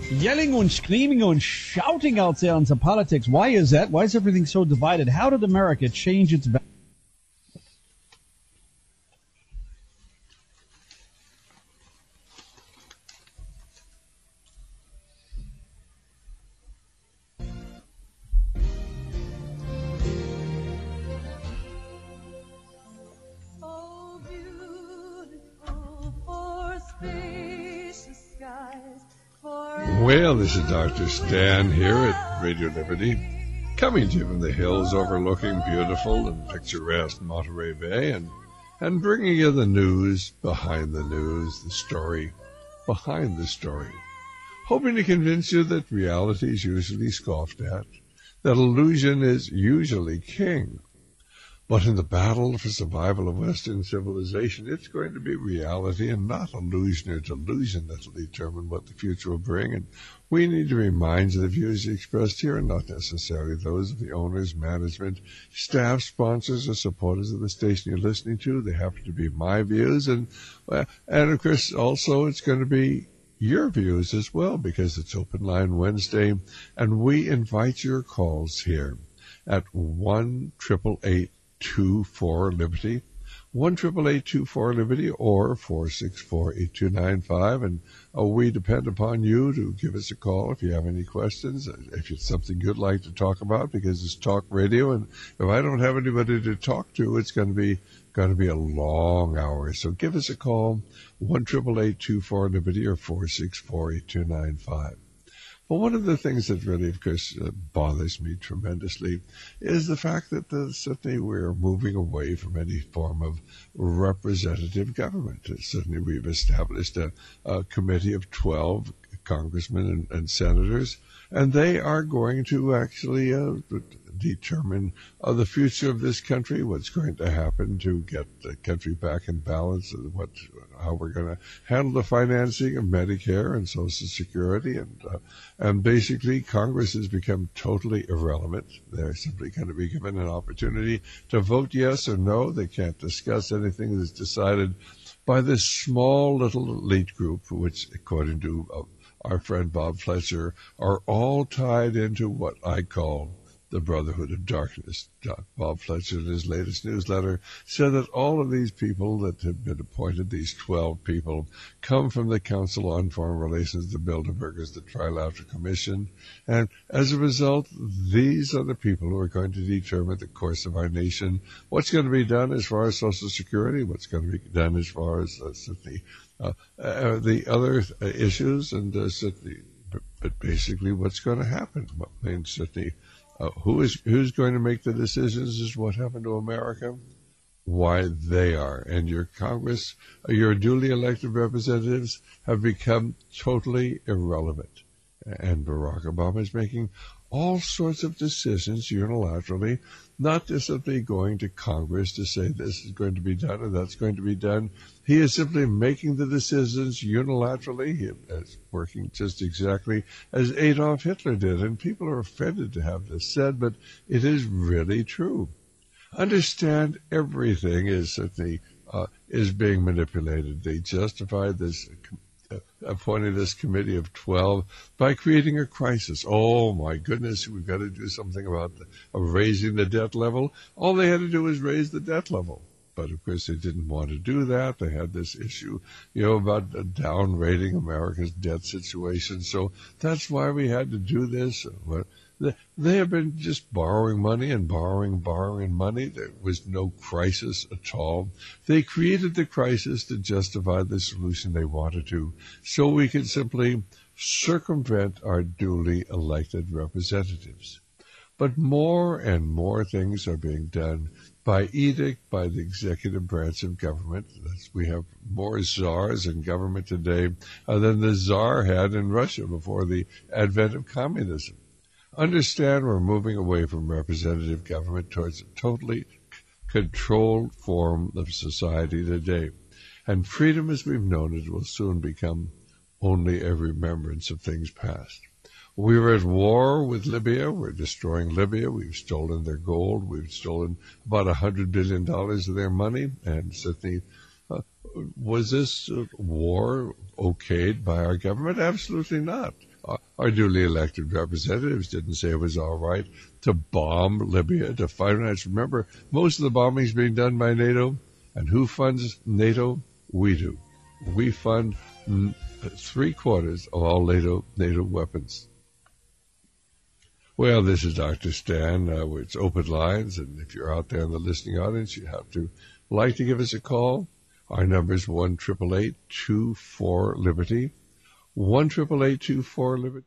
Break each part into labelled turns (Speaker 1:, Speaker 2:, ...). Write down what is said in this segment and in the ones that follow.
Speaker 1: Yelling and screaming and shouting out there into politics. Why is that? Why is everything so divided? How did America change its values?
Speaker 2: Well, this is Dr. Stan here at Radio Liberty, coming to you from the hills overlooking beautiful and picturesque Monterey Bay, and bringing you the news behind the news, the story behind the story, hoping to convince you that reality is usually scoffed at, that illusion is usually king. But in the battle for survival of Western civilization, it's going to be reality and not illusion or delusion that will determine what the future will bring. And we need to remind you the views expressed here are not necessarily those of the owners, management, staff, sponsors, or supporters of the station you're listening to. They happen to be my views. And of course, also it's going to be your views as well, because it's Open Line Wednesday. And we invite your calls here at 1-888-24-LIBERTY, 1-888-24-LIBERTY, or 464-8295. And we depend upon you to give us a call if you have any questions, if it's something you'd like to talk about, because it's talk radio, and if I don't have anybody to talk to, it's going to be a long hour. So give us a call, 1-888-24-LIBERTY, or 464-8295. Well, one of the things that really, of course, bothers me tremendously is the fact that certainly we're moving away from any form of representative government. Certainly we've established a committee of 12 congressmen and senators, and they are going to actually determine the future of this country, what's going to happen to get the country back in balance, how we're going to handle the financing of Medicare and Social Security, and basically Congress has become totally irrelevant. They're simply going to be given an opportunity to vote yes or no. They can't discuss anything that's decided by this small little elite group, which, according to our friend Bob Fletcher, are all tied into what I call the Brotherhood of Darkness. Bob Fletcher, in his latest newsletter, said that all of these people that have been appointed, these 12 people, come from the Council on Foreign Relations, the Bilderbergers, the Trilateral Commission, and as a result, these are the people who are going to determine the course of our nation, what's going to be done as far as Social Security, what's going to be done as far as the other issues, and but basically what's going to happen. I mean, certainly, who's going to make the decisions is what happened to America? Why, they are. And your Congress, your duly elected representatives have become totally irrelevant. And Barack Obama is making all sorts of decisions unilaterally, not just simply going to Congress to say this is going to be done or that's going to be done. He is simply making the decisions unilaterally. He is working just exactly as Adolf Hitler did. And people are offended to have this said, but it is really true. Understand, everything is certainly is being manipulated. They justify this appointed this committee of 12 by creating a crisis. Oh, my goodness, we've got to do something about raising the debt level. All they had to do was raise the debt level. But, of course, they didn't want to do that. They had this issue, about down-rating America's debt situation. So that's why we had to do this. They have been just borrowing money and borrowing money. There was no crisis at all. They created the crisis to justify the solution they wanted to, so we could simply circumvent our duly elected representatives. But more and more things are being done by edict by the executive branch of government. We have more czars in government today than the czar had in Russia before the advent of communism. Understand, we're moving away from representative government towards a totally controlled form of society today. And freedom as we've known it will soon become only a remembrance of things past. We were at war with Libya. We're destroying Libya. We've stolen their gold. We've stolen about $100 billion of their money. And certainly, was this war okayed by our government? Absolutely not. our newly elected representatives didn't say it was all right to bomb Libya, to finance. Remember, most of the bombing is being done by NATO. And who funds NATO? We do. We fund 3/4 of all NATO weapons. Well, this is Dr. Stan. It's open lines, and if you're out there in the listening audience, you have to give us a call. Our number is 1-888-24-LIBERTY. 1-888-24-LIBERTY.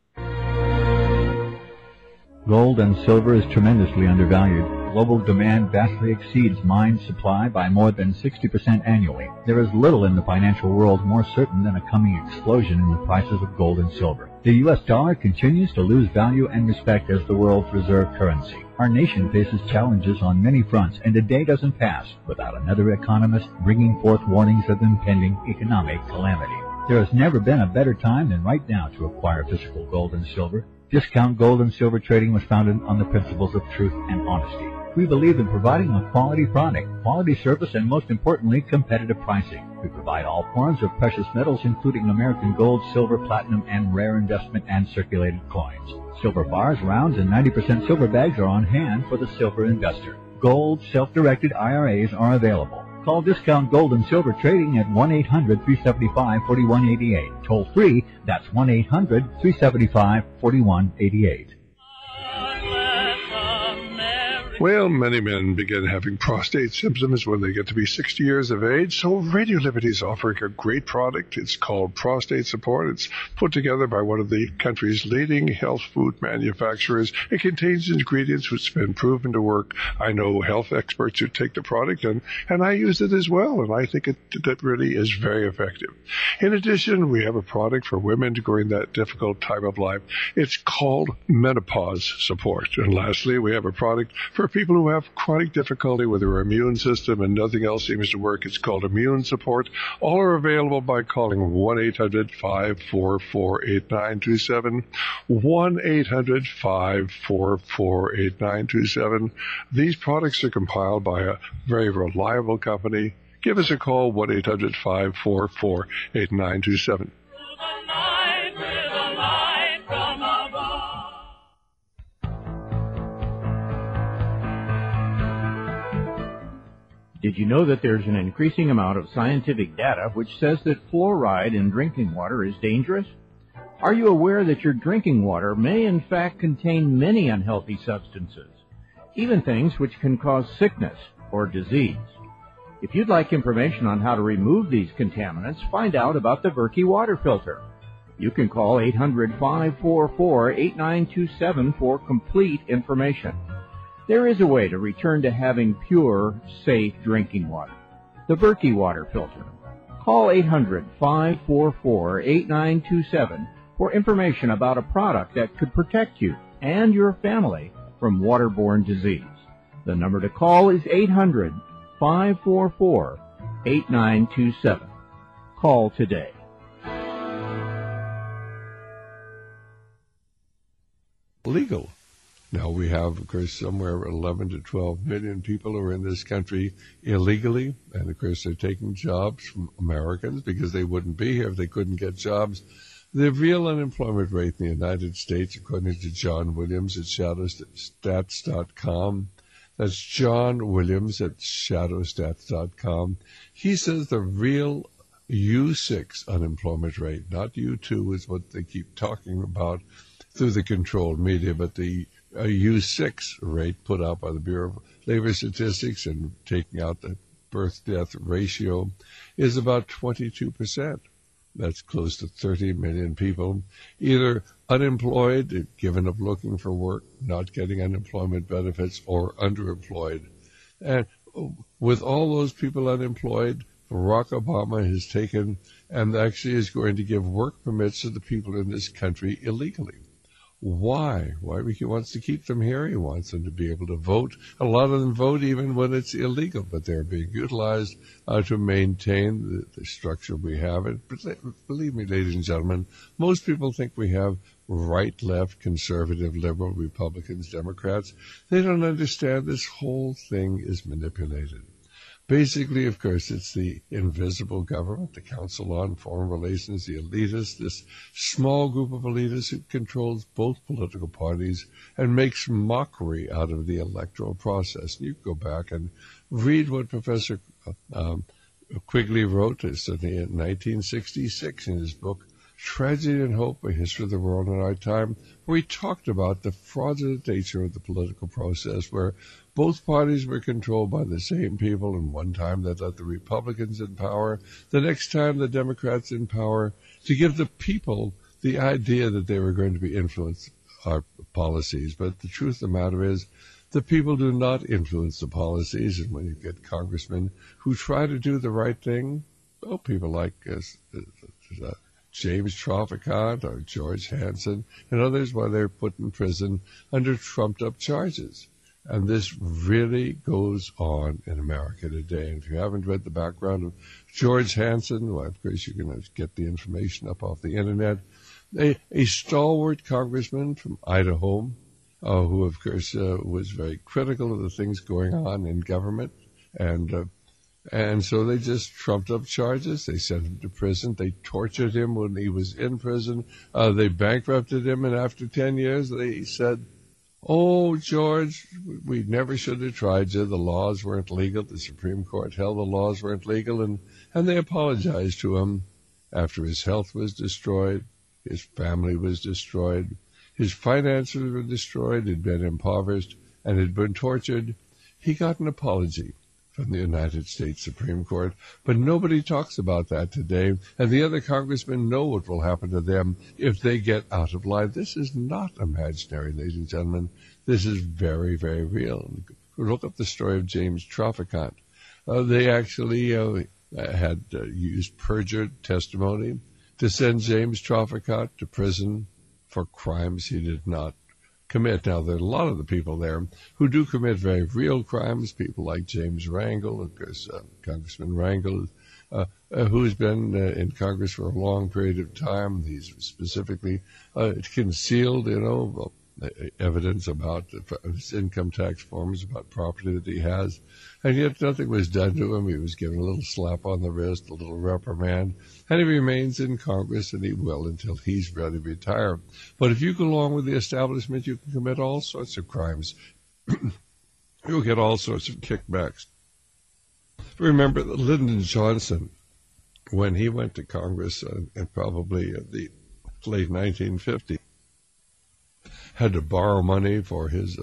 Speaker 3: Gold and silver is tremendously undervalued. Global demand vastly exceeds mine supply by more than 60% annually. There is little in the financial world more certain than a coming explosion in the prices of gold and silver. The U.S. dollar continues to lose value and respect as the world's reserve currency. Our nation faces challenges on many fronts, and a day doesn't pass without another economist bringing forth warnings of impending economic calamity. There has never been a better time than right now to acquire physical gold and silver. Discount Gold and Silver Trading was founded on the principles of truth and honesty. We believe in providing a quality product, quality service, and most importantly, competitive pricing. We provide all forms of precious metals, including American gold, silver, platinum, and rare investment and circulated coins. Silver bars, rounds, and 90% silver bags are on hand for the silver investor. Gold, self-directed IRAs are available. Call Discount Gold and Silver Trading at 1-800-375-4188. Toll free, that's 1-800-375-4188.
Speaker 2: Well, many men begin having prostate symptoms when they get to be 60 years of age, so Radio Liberty is offering a great product. It's called Prostate Support. It's put together by one of the country's leading health food manufacturers. It contains ingredients which have been proven to work. I know health experts who take the product, and I use it as well, and I think it really is very effective. In addition, we have a product for women during that difficult time of life. It's called Menopause Support. And lastly, we have a product for people who have chronic difficulty with their immune system and nothing else seems to work. It's called Immune Support. All are available by calling 1-800-544-8927, 1-800-544-8927. These products are compiled by a very reliable company. Give us a call, 1-800-544-8927.
Speaker 4: Did you know that there's an increasing amount of scientific data which says that fluoride in drinking water is dangerous? Are you aware that your drinking water may in fact contain many unhealthy substances, even things which can cause sickness or disease? If you'd like information on how to remove these contaminants, find out about the Berkey water filter. You can call 800-544-8927 for complete information. There is a way to return to having pure, safe drinking water. The Berkey water filter. Call 800-544-8927 for information about a product that could protect you and your family from waterborne disease. The number to call is 800-544-8927. Call today.
Speaker 2: Legal. Now, we have, of course, somewhere 11 to 12 million people who are in this country illegally, and, of course, they're taking jobs from Americans because they wouldn't be here if they couldn't get jobs. The real unemployment rate in the United States, according to John Williams at shadowstats.com, that's John Williams at shadowstats.com, he says the real U6 unemployment rate, not U2 is what they keep talking about through the controlled media, but the U6 rate put out by the Bureau of Labor Statistics and taking out the birth-death ratio is about 22%. That's close to 30 million people either unemployed, given up looking for work, not getting unemployment benefits, or underemployed. And with all those people unemployed, Barack Obama has taken and actually is going to give work permits to the people in this country illegally. Why? Why? He wants to keep them here. He wants them to be able to vote. A lot of them vote even when it's illegal, but they're being utilized to maintain the structure we have. But believe me, ladies and gentlemen, most people think we have right, left, conservative, liberal, Republicans, Democrats. They don't understand this whole thing is manipulated. Basically, of course, it's the invisible government, the Council on Foreign Relations, the elitists, this small group of elitists who controls both political parties and makes mockery out of the electoral process. You go back and read what Professor Quigley wrote in 1966 in his book, Tragedy and Hope, A History of the World in Our Time, where he talked about the fraudulent nature of the political process, where both parties were controlled by the same people, and one time they let the Republicans in power, the next time the Democrats in power, to give the people the idea that they were going to be influenced our policies. But the truth of the matter is, the people do not influence the policies, and when you get congressmen who try to do the right thing, well, people like James Traficant or George Hansen and others, well, they're put in prison under trumped-up charges. And this really goes on in America today. And if you haven't read the background of George Hansen, well, of course, you can get the information up off the Internet. A stalwart congressman from Idaho, who, of course, was very critical of the things going on in government. And so they just trumped up charges. They sent him to prison. They tortured him when he was in prison. They bankrupted him. And after 10 years, they said, "Oh, George, we never should have tried you. The laws weren't legal. The Supreme Court held the laws weren't legal." And they apologized to him after his health was destroyed, his family was destroyed, his finances were destroyed, he'd been impoverished, and had been tortured. He got an apology from the United States Supreme Court, but nobody talks about that today, and the other congressmen know what will happen to them if they get out of line. This is not imaginary, ladies and gentlemen. This is very, very real. Look up the story of James Traficant. They actually had used perjured testimony to send James Traficant to prison for crimes he did not commit. Now, there are a lot of the people there who do commit very real crimes, people like James Rangel, of course, Congressman Rangel, who's been in Congress for a long period of time. He's specifically concealed, evidence about his income tax forms, about property that he has, and yet nothing was done to him. He was given a little slap on the wrist, a little reprimand, and he remains in Congress, and he will until he's ready to retire. But if you go along with the establishment, you can commit all sorts of crimes. You'll get all sorts of kickbacks. Remember that Lyndon Johnson, when he went to Congress, and probably in the late 1950s, had to borrow money for his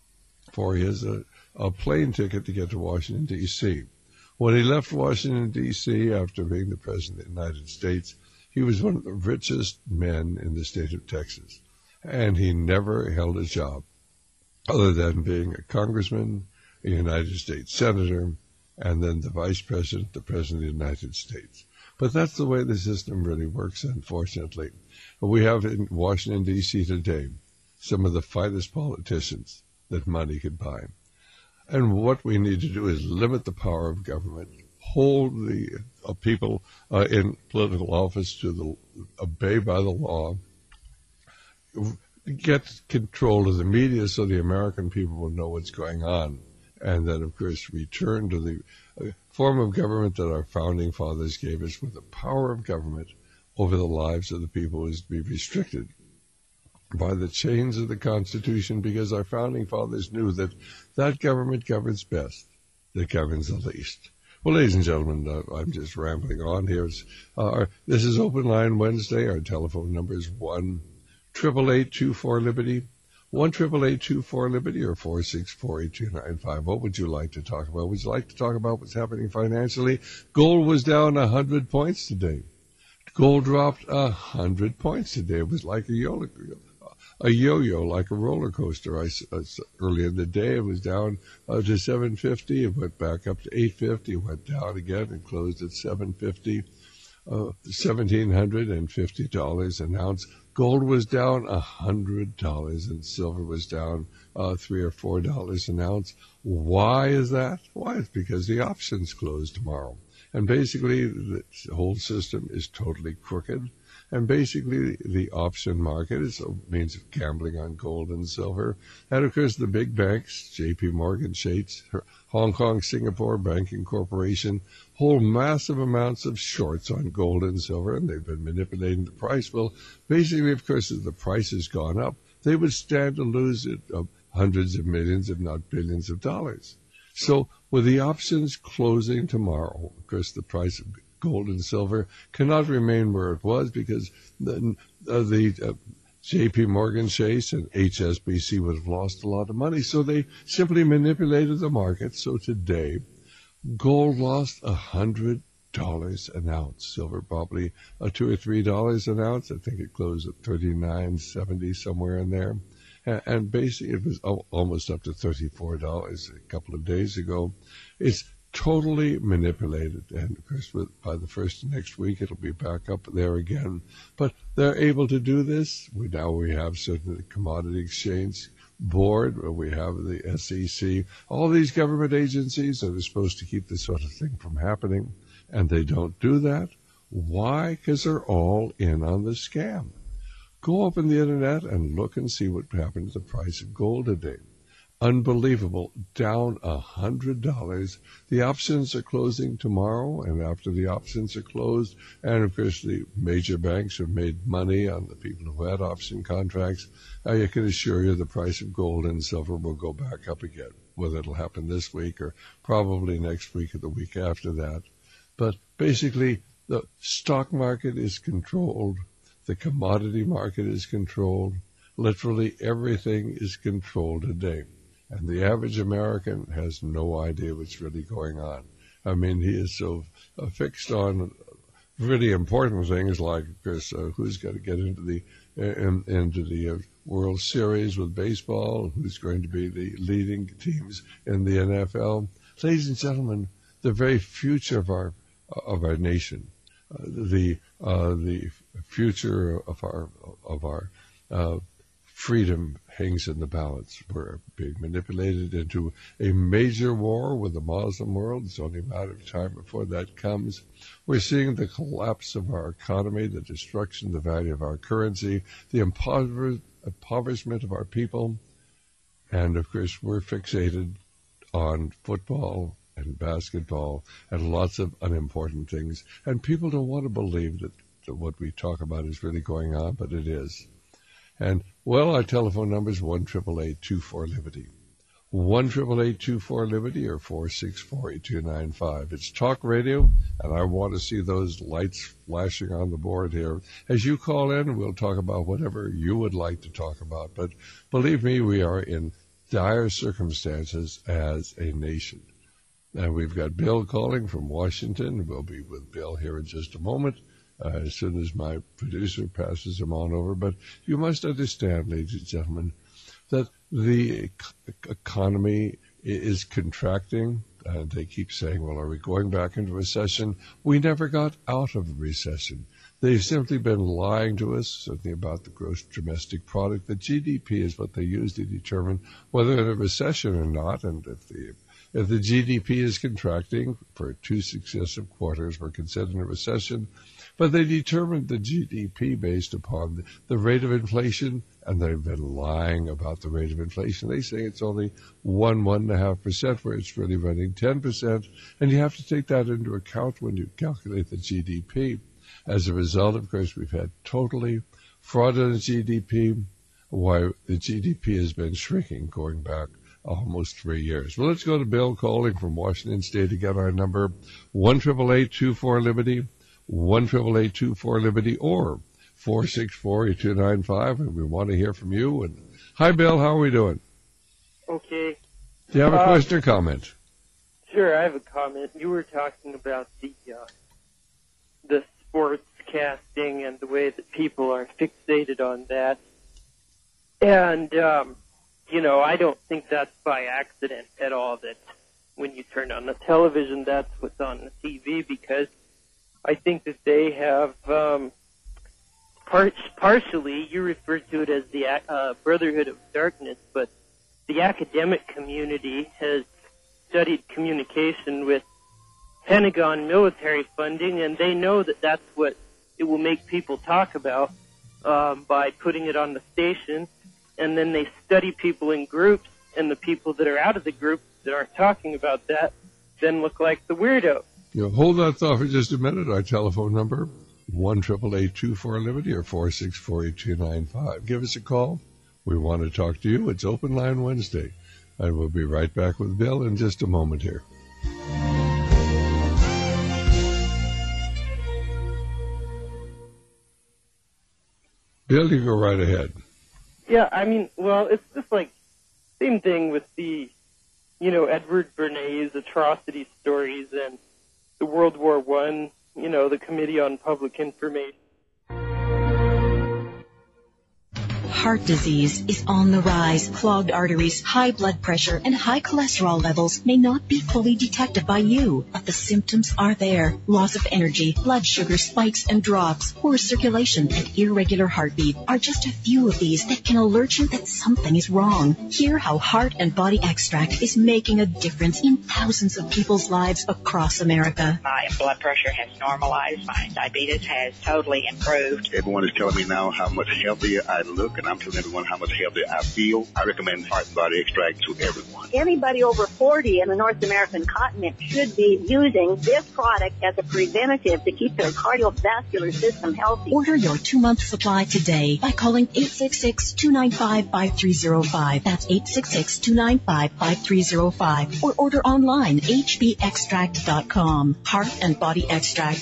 Speaker 2: plane ticket to get to Washington, D.C. When he left Washington, D.C., after being the President of the United States, he was one of the richest men in the state of Texas. And he never held a job other than being a congressman, a United States senator, and then the vice president, the President of the United States. But that's the way the system really works, unfortunately. We have in Washington, D.C. today some of the finest politicians that money could buy. And what we need to do is limit the power of government, hold the people in political office to obey by the law, get control of the media so the American people will know what's going on, and then, of course, return to the form of government that our founding fathers gave us, where the power of government over the lives of the people is to be restricted by the chains of the Constitution, because our founding fathers knew that that government governs best, that governs the least. Well, ladies and gentlemen, I'm just rambling on here. This is Open Line Wednesday. Our telephone number is 1-888-24-LIBERTY, 1-888-24-LIBERTY, or 464-8295. What would you like to talk about? Would you like to talk about what's happening financially? Gold was down 100 points today. Gold dropped 100 points today. It was like a yo-yo, like a roller coaster. Earlier in the day, it was down to 750. It went back up to 850. It went down again and closed at 750, $1,750 an ounce. Gold was down $100, and silver was down $3 or $4 an ounce. Why is that? Why? It's because the options close tomorrow. And basically, the whole system is totally crooked. And basically, the option market is a means of gambling on gold and silver. And of course, the big banks, J.P. Morgan Chase, Hong Kong, Singapore Banking Corporation, hold massive amounts of shorts on gold and silver, and they've been manipulating the price. Well, basically, of course, as the price has gone up, they would stand to lose it hundreds of millions, if not billions of dollars. So with the options closing tomorrow, of course, the price of gold and silver cannot remain where it was because the J.P. Morgan Chase and HSBC would have lost a lot of money. So they simply manipulated the market. So today, gold lost $100 an ounce. Silver probably $2 or $3 an ounce. I think it closed at $39.70, somewhere in there. And basically, it was almost up to $34 a couple of days ago. It's totally manipulated. And of course, by the first of next week, it'll be back up there again. But they're able to do this. We have certainly the Commodity Exchange Board, we have the SEC, all these government agencies that are supposed to keep this sort of thing from happening, and they don't do that. Why? Because they're all in on the scam. Go up on the internet and look and see what happened to the price of gold today. Unbelievable, down $100. The options are closing tomorrow, and after the options are closed, and of course the major banks have made money on the people who had option contracts, I can assure you the price of gold and silver will go back up again, whether it'll happen this week or probably next week or the week after that. But basically, the stock market is controlled, the commodity market is controlled, literally everything is controlled today. And the average American has no idea what's really going on. I mean, he is so fixed on really important things like, of course, who's going to get into the World Series with baseball, who's going to be the leading teams in the NFL. Ladies and gentlemen, the very future of our nation, the future of our freedom hangs in the balance. We're being manipulated into a major war with the Muslim world. It's only a matter of time before that comes. We're seeing the collapse of our economy, the destruction of the value of our currency, the impoverishment of our people, and of course we're fixated on football and basketball and lots of unimportant things. And people don't want to believe that what we talk about is really going on, but it is. And, well, our telephone number is 1-888-24-LIBERTY. 1-888-24-LIBERTY or 464-8295. It's talk radio, and I want to see those lights flashing on the board here. As you call in, we'll talk about whatever you would like to talk about. But believe me, we are in dire circumstances as a nation. And we've got Bill calling from Washington. We'll be with Bill here in just a moment. As soon as my producer passes him on over. But you must understand, ladies and gentlemen, that the economy is contracting. They keep saying, well, are we going back into recession? We never got out of a recession. They've simply been lying to us, certainly about the gross domestic product. The GDP is what they use to determine whether in a recession or not. And if the GDP is contracting for 2 successive quarters, we're considered a recession. But they determined the GDP based upon the rate of inflation, and they've been lying about the rate of inflation. They say it's only 1.5%, where it's really running 10%, and you have to take that into account when you calculate the GDP. As a result, of course, we've had totally fraudulent GDP, while the GDP has been shrinking going back almost 3 years. Well, let's go to Bill calling from Washington State. Again, our number, 1-888-24-LIBERTY. 1-888-24-LIBERTY or 464-8295, and we want to hear from you. And hi, Bill. How are we doing?
Speaker 5: Okay.
Speaker 2: Do you have a question or comment?
Speaker 5: Sure, I have a comment. You were talking about the sports casting and the way that people are fixated on that. And, I don't think that's by accident at all that when you turn on the television, that's what's on the TV, because I think that they have partially, you referred to it as the Brotherhood of Darkness, but the academic community has studied communication with Pentagon military funding, and they know that that's what it will make people talk about by putting it on the station, and then they study people in groups, and the people that are out of the group that aren't talking about that then look like the weirdo.
Speaker 2: Hold that thought for just a minute. Our telephone number, 1-888-24-LIBERTY or 464-8295. Give us a call. We want to talk to you. It's Open Line Wednesday. And we'll be right back with Bill in just a moment here. Bill, you go right ahead.
Speaker 5: Yeah, I mean, well, it's just like same thing with the, Edward Bernays atrocity stories and the World War I, the Committee on Public Information.
Speaker 6: Heart disease is on the rise. Clogged arteries, high blood pressure, and high cholesterol levels may not be fully detected by you, but the symptoms are there. Loss of energy, blood sugar spikes and drops, poor circulation, and irregular heartbeat are just a few of these that can alert you that something is wrong. Hear how Heart and Body Extract is making a difference in thousands of people's lives across America.
Speaker 7: My blood pressure has normalized. My diabetes has totally improved.
Speaker 8: Everyone is telling me now how much healthier I look, and I'm telling everyone how much healthier I feel. I recommend Heart and Body Extract to everyone.
Speaker 9: Anybody over 40 in the North American continent should be using this product as a preventative to keep their cardiovascular system healthy.
Speaker 6: Order your 2-month supply today by calling 866-295-5305. That's 866-295-5305. Or order online, hbextract.com. Heart and Body Extract,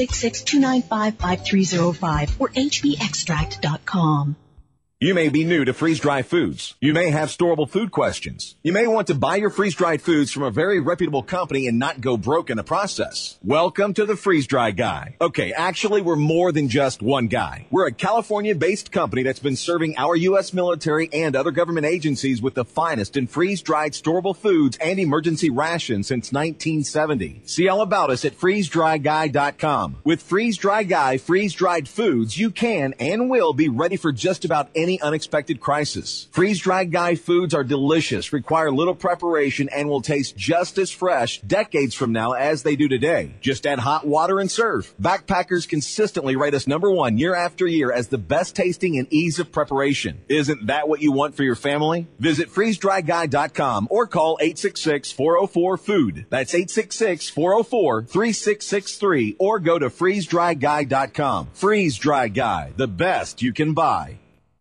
Speaker 6: 866-295-5305 or hbextract.com.
Speaker 10: You may be new to freeze-dried foods. You may have storable food questions. You may want to buy your freeze-dried foods from a very reputable company and not go broke in the process. Welcome to the Freeze-Dry Guy. Okay, actually, we're more than just one guy. We're a California-based company that's been serving our U.S. military and other government agencies with the finest in freeze-dried storable foods and emergency rations since 1970. See all about us at freezedryguy.com. With Freeze-Dry Guy freeze-dried foods, you can and will be ready for just about any unexpected crisis. Freeze-dried Guy foods are delicious, require little preparation, and will taste just as fresh decades from now as they do today. Just add hot water and serve. Backpackers consistently rate us #1 year after year as the best tasting and ease of preparation. Isn't that what you want for your family? Visit freezedryguy.com or call 866-404-FOOD. That's 866-404-3663 or go to freezedryguy.com. Freeze Dry Guy, the best you can buy.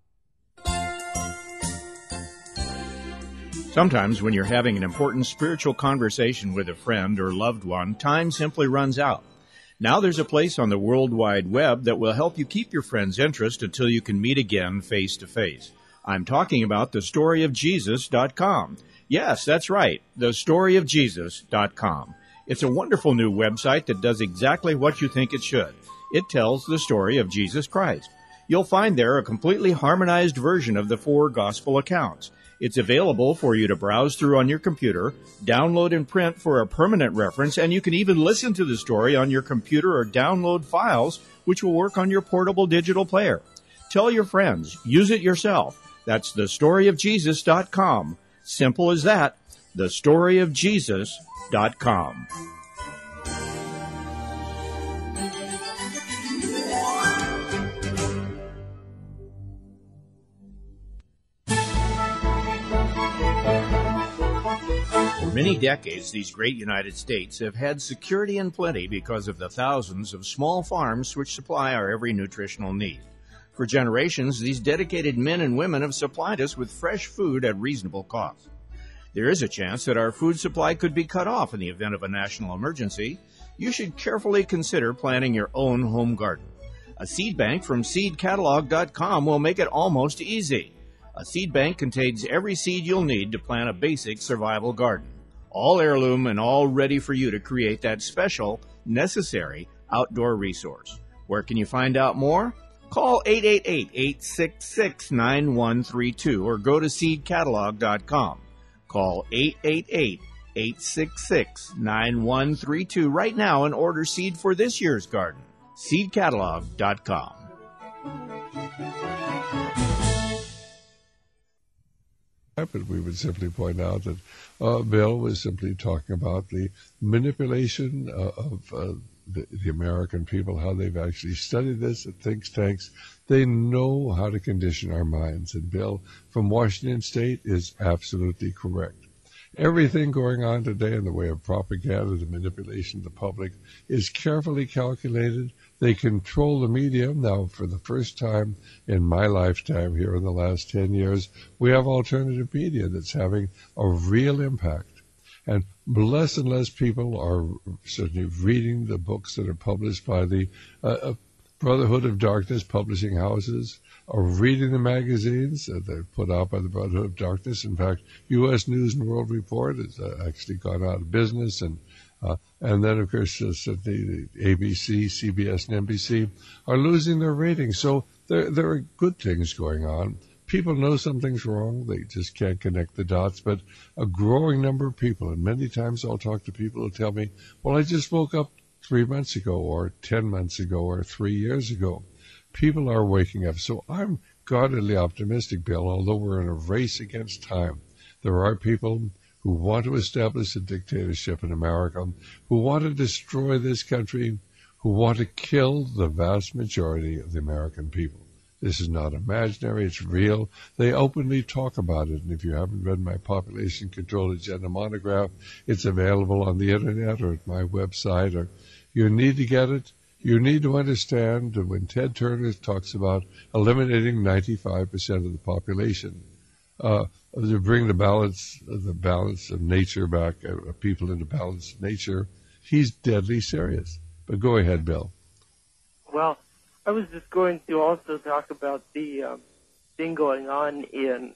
Speaker 4: Sometimes when you're having an important spiritual conversation with a friend or loved one, time simply runs out. Now there's a place on the World Wide Web that will help you keep your friend's interest until you can meet again face to face. I'm talking about thestoryofjesus.com. Yes, that's right, thestoryofjesus.com. It's a wonderful new website that does exactly what you think it should. It tells the story of Jesus Christ. You'll find there a completely harmonized version of the 4 gospel accounts. It's available for you to browse through on your computer, download and print for a permanent reference, and you can even listen to the story on your computer or download files, which will work on your portable digital player. Tell your friends. Use it yourself. That's thestoryofjesus.com. Simple as that. thestoryofjesus.com. For many decades, these great United States have had security and plenty because of the thousands of small farms which supply our every nutritional need. For generations, these dedicated men and women have supplied us with fresh food at reasonable cost. There is a chance that our food supply could be cut off in the event of a national emergency. You should carefully consider planting your own home garden. A seed bank from seedcatalog.com will make it almost easy. A seed bank contains every seed you'll need to plant a basic survival garden. All heirloom and all ready for you to create that special, necessary outdoor resource. Where can you find out more? Call 888-866-9132 or go to seedcatalog.com. Call 888-866-9132 right now and order seed for this year's garden. seedcatalog.com.
Speaker 2: But we would simply point out that Bill was simply talking about the manipulation of the American people, how they've actually studied this at think tanks. They know how to condition our minds. And Bill from Washington State is absolutely correct. Everything going on today in the way of propaganda, the manipulation of the public, is carefully calculated. They control the media. Now, for the first time in my lifetime here in the last 10 years, we have alternative media that's having a real impact. And less and less people are certainly reading the books that are published by the Brotherhood of Darkness publishing houses, are reading the magazines that are put out by the Brotherhood of Darkness. In fact, U.S. News and World Report has actually gone out of business. And then, of course, the ABC, CBS, and NBC are losing their ratings. So there are good things going on. People know something's wrong. They just can't connect the dots. But a growing number of people, and many times I'll talk to people who tell me, well, I just woke up 3 months ago or 10 months ago or 3 years ago. People are waking up. So I'm guardedly optimistic, Bill, although we're in a race against time. There are people who want to establish a dictatorship in America, who want to destroy this country, who want to kill the vast majority of the American people. This is not imaginary, it's real. They openly talk about it. And if you haven't read my Population Control Agenda monograph, it's available on the internet or at my website. Or you need to get it. You need to understand that when Ted Turner talks about eliminating 95% of the population, to bring the balance of nature back, people into balance of nature, he's deadly serious. But go ahead, Bill.
Speaker 5: Well, I was just going to also talk about the thing going on in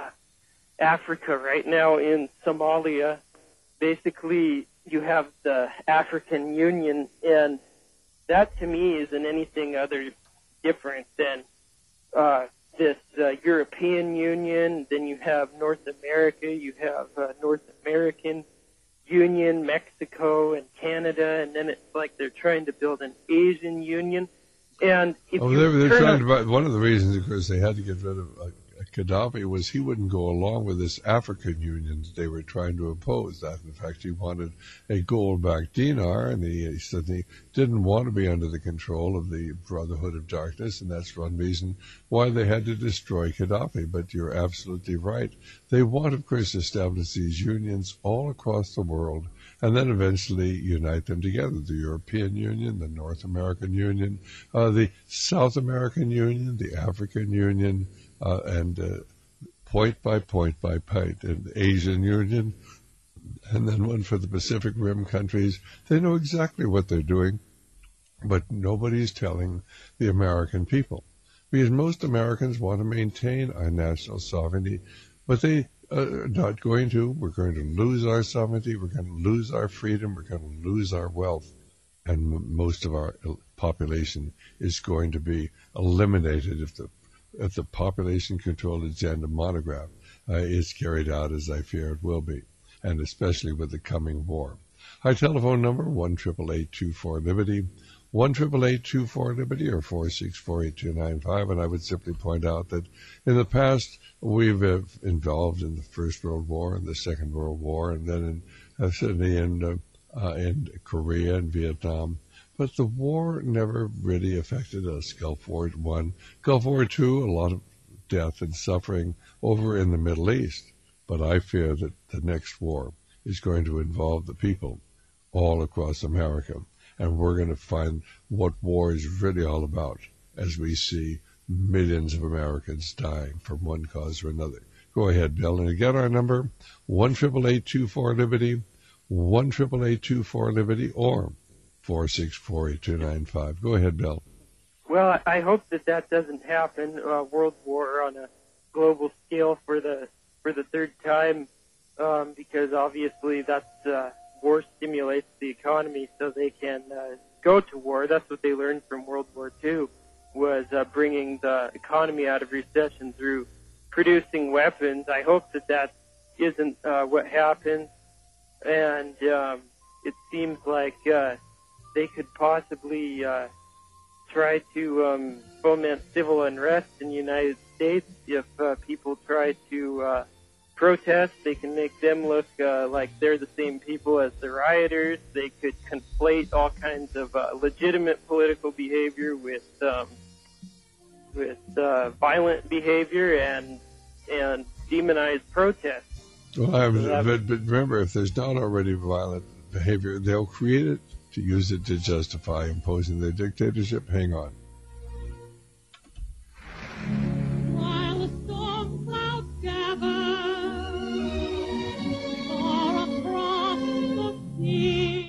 Speaker 5: Africa right now in Somalia. Basically, you have the African Union, and that to me isn't anything other different than this European Union. Then you have North America, you have North American Union, Mexico, and Canada, and then it's like they're trying to build an Asian Union. And if
Speaker 2: they're trying to. One of the reasons, of course, they had to get rid of Gaddafi was he wouldn't go along with this African Union that they were trying to oppose. That, in fact, he wanted a gold-backed dinar, and he said he didn't want to be under the control of the Brotherhood of Darkness, and that's one reason why they had to destroy Gaddafi. But you're absolutely right. They want, of course, to establish these unions all across the world, and then eventually unite them together. The European Union, the North American Union, the South American Union, the African Union, and point by point, and the Asian Union, and then one for the Pacific Rim countries. They know exactly what they're doing, but nobody's telling the American people. Because most Americans want to maintain our national sovereignty, but they are not going to. We're going to lose our sovereignty, we're going to lose our freedom, we're going to lose our wealth, and most of our population is going to be eliminated if the Population Control Agenda monograph is carried out, as I fear it will be, and especially with the coming war. Our telephone number, 1-888-24-LIBERTY, 1-888-24-LIBERTY, or 464-8295, and I would simply point out that in the past we've been involved in the First World War and the Second World War, and then certainly in Korea and Vietnam. But the war never really affected us. Gulf War I, Gulf War II, a lot of death and suffering over in the Middle East. But I fear that the next war is going to involve the people all across America. And we're going to find what war is really all about as we see millions of Americans dying from one cause or another. Go ahead, Bill. And again, our number, 1-888-24-LIBERTY, 1-888-24-LIBERTY, or 464-8295. Go ahead, Bill.
Speaker 5: Well, I hope that doesn't happen. World War on a global scale for the third time, because obviously war stimulates the economy, so they can go to war. That's what they learned from World War II, was bringing the economy out of recession through producing weapons. I hope that isn't what happens, and it seems like they could possibly try to foment civil unrest in the United States if people try to protest. They can make them look like they're the same people as the rioters. They could conflate all kinds of legitimate political behavior with violent behavior and demonize protest.
Speaker 2: Well, but remember, if there's not already violent behavior, they'll create it to use it to justify imposing their dictatorship. Hang on.
Speaker 11: While the storm clouds gather far across the sea.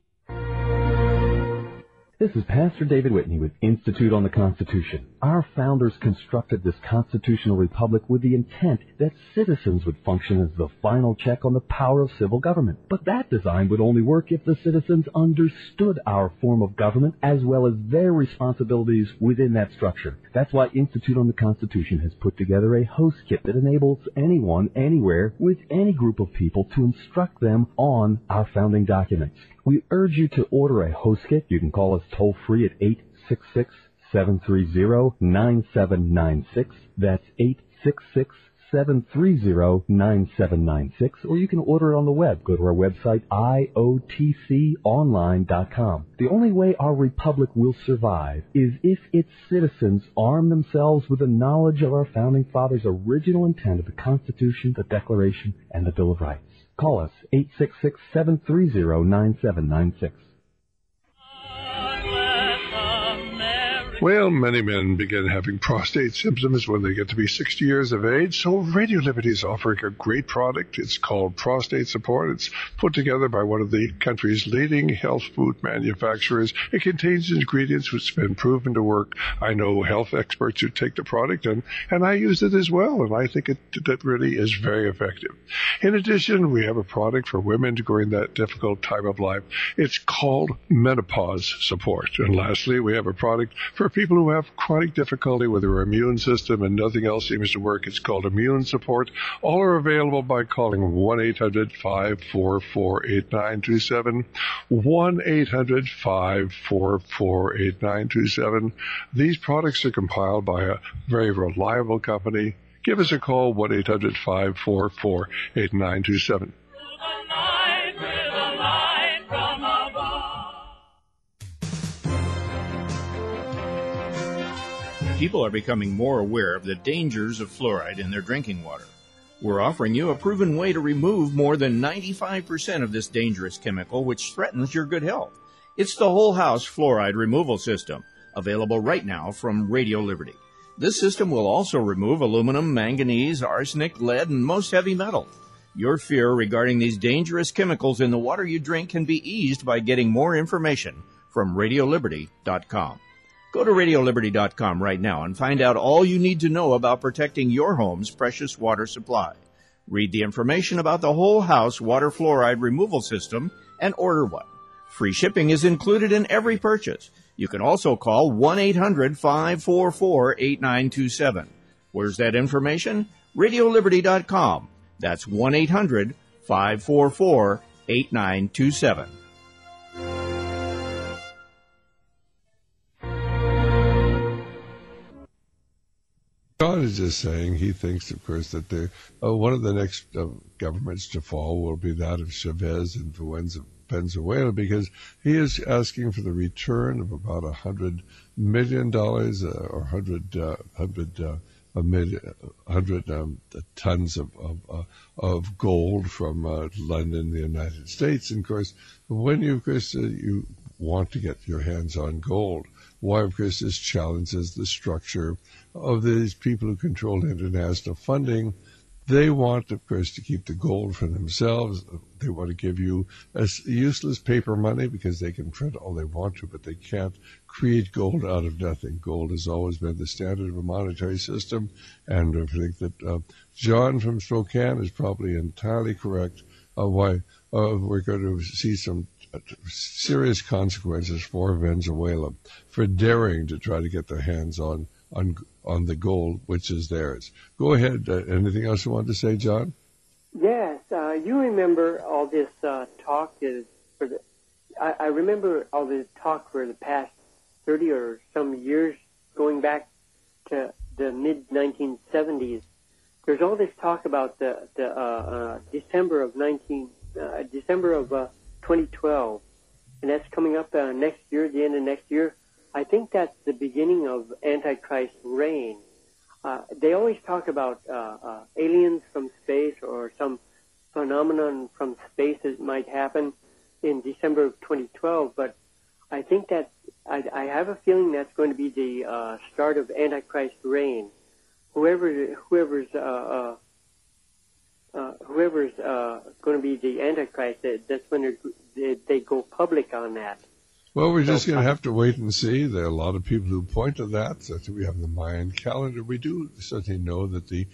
Speaker 12: This is Pastor David Whitney with Institute on the Constitution. Our founders constructed this constitutional republic with the intent that citizens would function as the final check on the power of civil government. But that design would only work if the citizens understood our form of government as well as their responsibilities within that structure. That's why Institute on the Constitution has put together a host kit that enables anyone, anywhere, with any group of people to instruct them on our founding documents. We urge you to order a host kit. You can call us toll-free at 866-730-9796. That's 866-730-9796. Or you can order it on the web. Go to our website, iotconline.com. The only way our republic will survive is if its citizens arm themselves with the knowledge of our founding fathers' original intent of the Constitution, the Declaration, and the Bill of Rights. Call us, 866-730-9796.
Speaker 2: Well, many men begin having prostate symptoms when they get to be 60 years of age, so Radio Liberty is offering a great product. It's called Prostate Support. It's put together by one of the country's leading health food manufacturers. It contains ingredients which have been proven to work. I know health experts who take the product, and I use it as well, and I think that really is very effective. In addition, we have a product for women during that difficult time of life. It's called Menopause Support. And lastly, we have a product for people who have chronic difficulty with their immune system and nothing else seems to work. It's called Immune Support. All are available by calling 1-800-544-8927, 1-800-544-8927. These products are compiled by a very reliable company. Give us a call, 1-800-544-8927.
Speaker 4: People are becoming more aware of the dangers of fluoride in their drinking water. We're offering you a proven way to remove more than 95% of this dangerous chemical which threatens your good health. It's the Whole House Fluoride Removal System, available right now from Radio Liberty. This system will also remove aluminum, manganese, arsenic, lead, and most heavy metals. Your fear regarding these dangerous chemicals in the water you drink can be eased by getting more information from RadioLiberty.com. Go to RadioLiberty.com right now and find out all you need to know about protecting your home's precious water supply. Read the information about the Whole House Water Fluoride Removal System and order one. Free shipping is included in every purchase. You can also call 1-800-544-8927. Where's that information? RadioLiberty.com. That's 1-800-544-8927.
Speaker 2: John is just saying he thinks, of course, that one of the next governments to fall will be that of Chavez in Venezuela, because he is asking for the return of about $100 million or 100 tons of gold from London, the United States. And of course, when you want to get your hands on gold, why, of course, this challenges the structure of these people who control international funding. They want, of course, to keep the gold for themselves. They want to give you useless paper money because they can print all they want to, but they can't create gold out of nothing. Gold has always been the standard of a monetary system, and I think that John from Spokane is probably entirely correct. Why we're going to see some serious consequences for Venezuela for daring to try to get their hands on the gold, which is theirs. Go ahead. Anything else you want to say, John?
Speaker 5: Yes. You remember all this talk I remember all this talk for the past 30 or some years, going back to the mid-1970s,
Speaker 13: there's all this talk about the December of 2012, and that's coming up next year, the end of next year. I think that's the beginning of Antichrist's reign. They always talk about aliens from space or some phenomenon from space that might happen in December of 2012, but I think that I have a feeling that's going to be the start of Antichrist's reign. Whoever's going to be the Antichrist, that's when they go public on that.
Speaker 2: Well, we're just going to have to wait and see. There are a lot of people who point to that. So we have the Mayan calendar. We do certainly know that the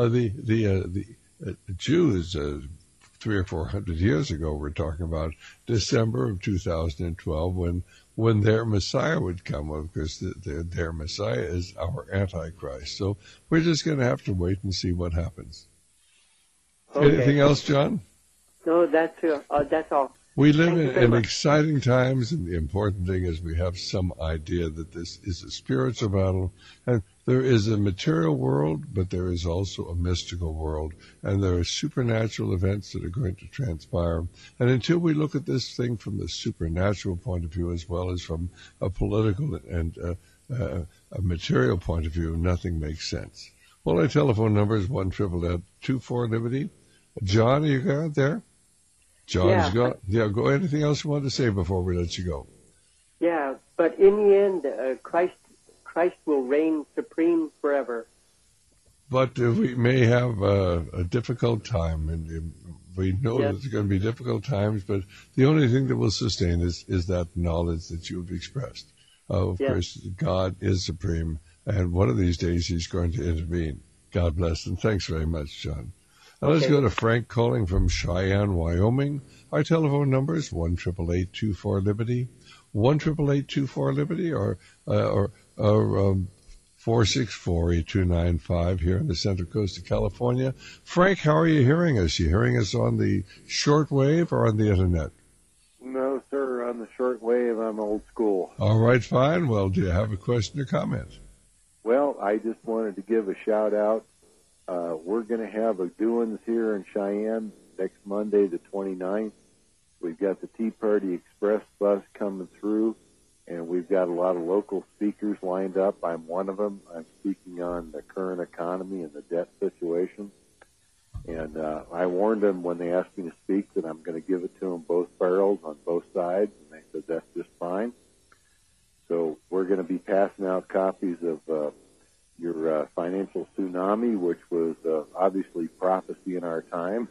Speaker 2: Jews 300 or 400 years ago were talking about December of 2012 when their Messiah would come. Well, because their Messiah is our Antichrist. So we're just going to have to wait and see what happens. Okay. Anything else, John?
Speaker 13: No, that's all.
Speaker 2: We live in exciting times, and the important thing is we have some idea that this is a spiritual battle, and there is a material world, but there is also a mystical world, and there are supernatural events that are going to transpire. And until we look at this thing from the supernatural point of view as well as from a political and a material point of view, nothing makes sense. Well, our telephone number is 1-888-24-LIBERTY. John, are you out there? John's got. Yeah, go. Anything else you want to say before we let you go?
Speaker 13: Yeah, but in the end, Christ will reign supreme forever.
Speaker 2: But we may have a difficult time, and we know that it's going to be difficult times. But the only thing that will sustain is that knowledge that you have expressed. Of course, God is supreme, and one of these days He's going to intervene. God bless, and thanks very much, John. Now let's go to Frank calling from Cheyenne, Wyoming. Our telephone number is 1-888-24-LIBERTY, 1-888-24-LIBERTY, or 464-8295 here in the Central Coast of California. Frank, how are you hearing us? You hearing us on the shortwave or on the Internet?
Speaker 14: No, sir, on the shortwave. I'm old school.
Speaker 2: All right, fine. Well, do you have a question or comment?
Speaker 14: Well, I just wanted to give a shout-out. We're going to have a doings here in Cheyenne next Monday, the 29th. We've got the Tea Party Express bus coming through, and we've got a lot of local speakers lined up. I'm one of them. I'm speaking on the current economy and the debt situation. And I warned them when they asked me to speak that I'm going to give it to them both barrels on both sides, and they said that's just fine. So we're going to be passing out copies of your financial tsunami, which was obviously prophecy in our time.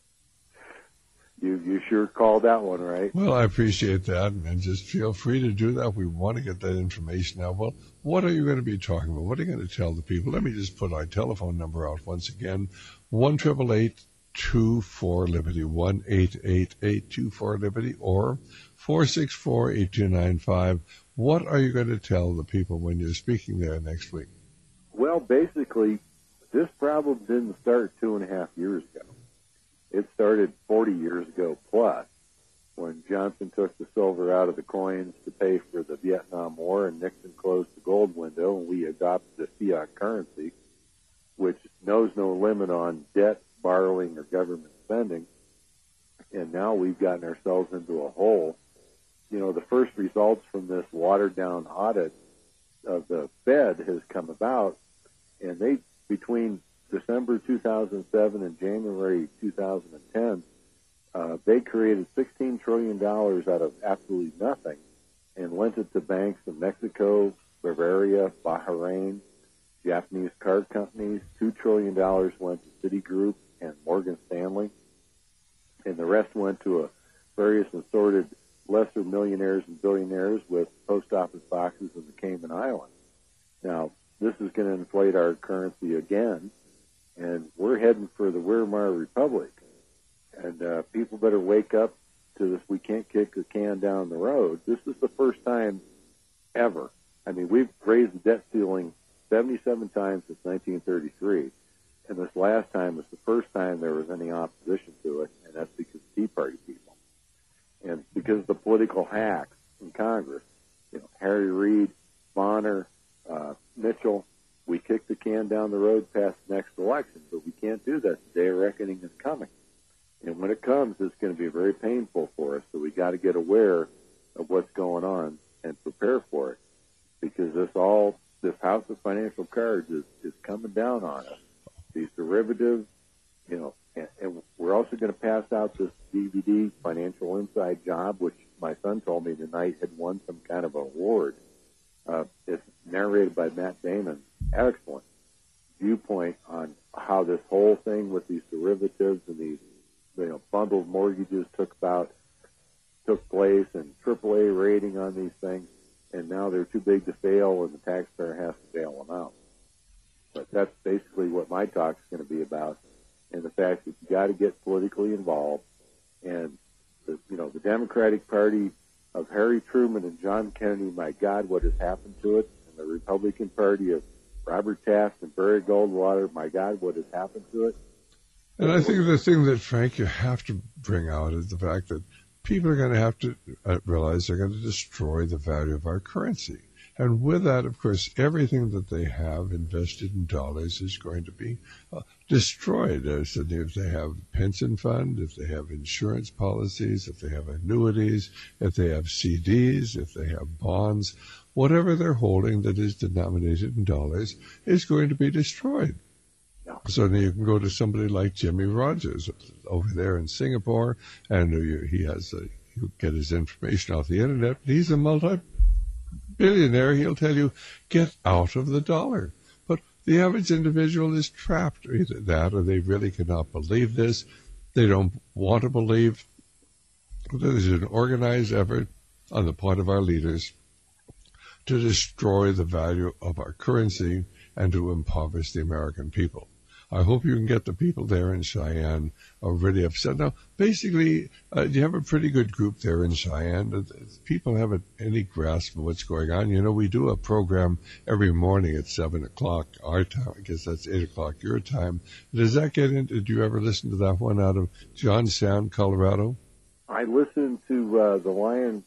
Speaker 14: You sure called that one right.
Speaker 2: Well, I appreciate that, and just feel free to do that. We want to get that information out. Well, what are you going to be talking about? What are you going to tell the people? Let me just put our telephone number out once again, 1-888-24-LIBERTY, 1-888-24-LIBERTY, or 464-8295. What are you going to tell the people when you're speaking there next week?
Speaker 14: Well, basically, this problem didn't start 2.5 years ago. It started 40 years ago plus, when Johnson took the silver out of the coins to pay for the Vietnam War, and Nixon closed the gold window, and we adopted the fiat currency, which knows no limit on debt, borrowing, or government spending. And now we've gotten ourselves into a hole. You know, the first results from this watered-down audit of the Fed has come about, and they, between December 2007 and January 2010, they created $16 trillion out of absolutely nothing and lent it to banks in Mexico, Bavaria, Bahrain, Japanese car companies. $2 trillion went to Citigroup and Morgan Stanley, and the rest went to various assorted lesser millionaires and billionaires with post office boxes in the Cayman Islands. Now, this is going to inflate our currency again, and we're heading for the Weimar Republic. And people better wake up to this. We can't kick the can down the road. This is the first time ever. I mean, we've raised the debt ceiling 77 times since 1933, and this last time was the first time there was any opposition to it, and that's because of Tea Party people. And because of the political hacks in Congress, you know, Harry Reid, Bonner, Mitchell, we kicked the can down the road past the next election, but you can't do that. The day of reckoning is coming. And when it comes, it's going to be very painful for us. So we got to get aware of what's going on and prepare for it, because this house of financial cards is coming down on us. These derivatives, and we're also going to pass out this DVD, Financial Inside Job, which my son told me tonight had won some kind of award. It's narrated by Matt Damon. Excellent viewpoint on how this whole thing with these derivatives and these bundled mortgages took place, and AAA rating on these things, and now they're too big to fail, and the taxpayer has to bail them out. But that's basically what my talk's going to be about, and the fact that you got to get politically involved. And the Democratic Party of Harry Truman and John Kennedy, my God, what has happened to it? And the Republican Party of Robert Taft and Barry Goldwater, my God, what has happened to it?
Speaker 2: And I think the thing that, Frank, you have to bring out is the fact that people are going to have to realize they're going to destroy the value of our currency. And with that, of course, everything that they have invested in dollars is going to be destroyed. So if they have a pension fund, if they have insurance policies, if they have annuities, if they have CDs, if they have bonds, whatever they're holding that is denominated in dollars is going to be destroyed. So then you can go to somebody like Jimmy Rogers over there in Singapore, and he'll get his information off the internet. He's a multi-billionaire. He'll tell you, get out of the dollar. But the average individual is trapped. Either that, or they really cannot believe this. They don't want to believe. There's an organized effort on the part of our leaders to destroy the value of our currency and to impoverish the American people. I hope you can get the people there in Cheyenne are really upset. Now, basically, you have a pretty good group there in Cheyenne. People haven't any grasp of what's going on. We do a program every morning at 7 o'clock our time. I guess that's 8 o'clock your time. Does that get into, did you ever listen to that one out of Johnstown, Colorado?
Speaker 14: I listen to the Lion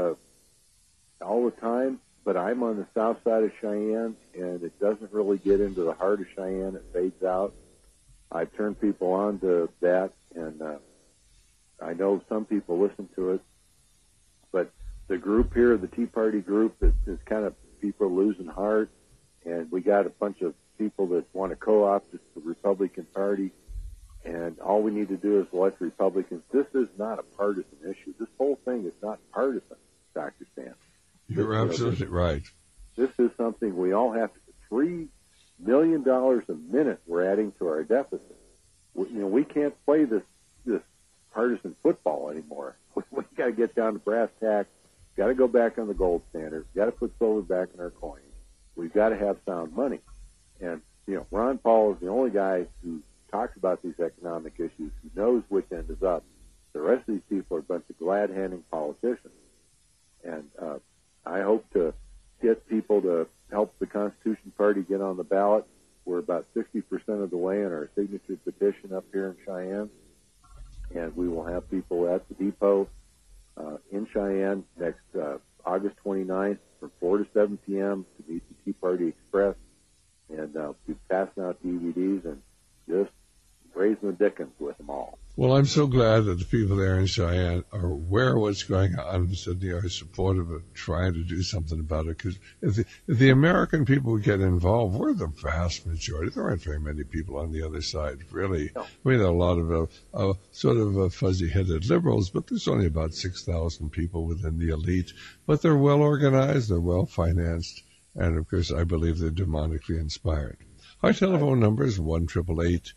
Speaker 14: all the time, but I'm on the south side of Cheyenne, and it doesn't really get into the heart of Cheyenne. It fades out. I've turned people on to that, and I know some people listen to it. But the group here, the Tea Party group, is kind of people losing heart, and we got a bunch of people that want to co-opt the Republican Party, and all we need to do is elect Republicans. This is not a partisan issue. This whole thing is not partisan, Dr. Stan.
Speaker 2: You're absolutely right.
Speaker 14: This is something we all have to. $3 million a minute we're adding to our deficit. We can't play this partisan football anymore. We got to get down to brass tacks. Got to go back on the gold standard. Got to put silver back in our coins. We've got to have sound money. And Ron Paul is the only guy who talks about these economic issues, who knows which end is up. The rest of these people are a bunch of glad-handing politicians. And I hope to get people to help the Constitution Party get on the ballot. We're about 60% of the way in our signature petition up here in Cheyenne, and we will have people at the depot in Cheyenne next August 29th from 4 to 7 p.m. to meet the Tea Party Express, and be passing out DVDs and just raising the dickens with them all.
Speaker 2: Well, I'm so glad that the people there in Cheyenne are aware of what's going on and said they are supportive of trying to do something about it. Because if the American people would get involved, we're the vast majority. There aren't very many people on the other side, really. No. I mean, there are a lot of sort of fuzzy-headed liberals, but there's only about 6,000 people within the elite. But they're well organized, they're well financed, and of course, I believe they're demonically inspired. Our telephone number is 1-888-24-LIBERTY,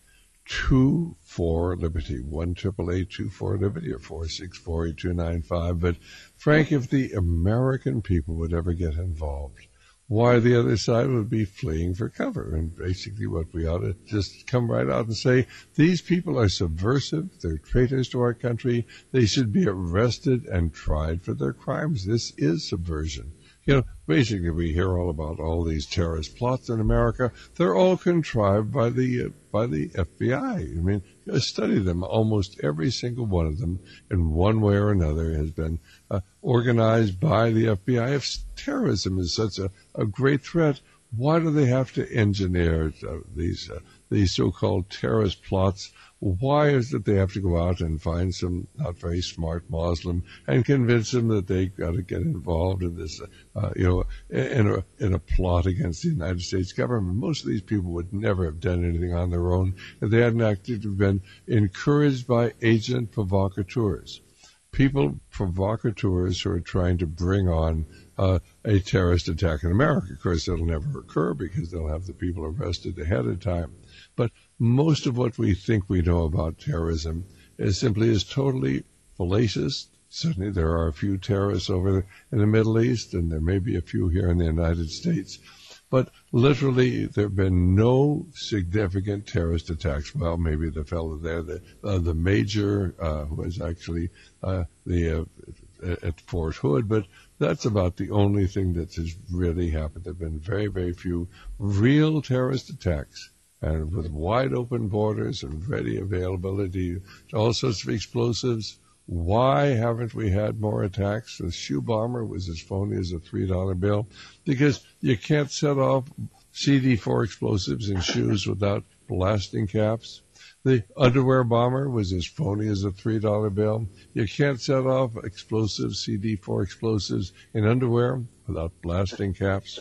Speaker 2: 1-888-24-LIBERTY, or 464-8295. But, Frank, if the American people would ever get involved, why the other side would be fleeing for cover. And basically what we ought to just come right out and say, these people are subversive, they're traitors to our country, they should be arrested and tried for their crimes. This is subversion. Basically we hear all about all these terrorist plots in America. They're all contrived by the FBI. I mean, study them. Almost every single one of them, in one way or another, has been organized by the FBI. If terrorism is such a great threat, Why do they have to engineer these so-called terrorist plots? Why is it they have to go out and find some not very smart Muslim and convince them that they got to get involved in this, in a plot against the United States government? Most of these people would never have done anything on their own if they hadn't actually been encouraged by agent provocateurs. Provocateurs who are trying to bring on a terrorist attack in America. Of course, it'll never occur because they'll have the people arrested ahead of time. But most of what we think we know about terrorism is totally fallacious. Certainly there are a few terrorists over in the Middle East, and there may be a few here in the United States. But literally, there have been no significant terrorist attacks. Well, maybe the fellow there, the major, who was actually at Fort Hood, but that's about the only thing that has really happened. There have been very, very few real terrorist attacks, and with wide open borders and ready availability to all sorts of explosives. Why haven't we had more attacks? The shoe bomber was as phony as a $3 bill because you can't set off CD4 explosives in shoes without blasting caps. The underwear bomber was as phony as a $3 bill. You can't set off explosives, CD4 explosives in underwear without blasting caps.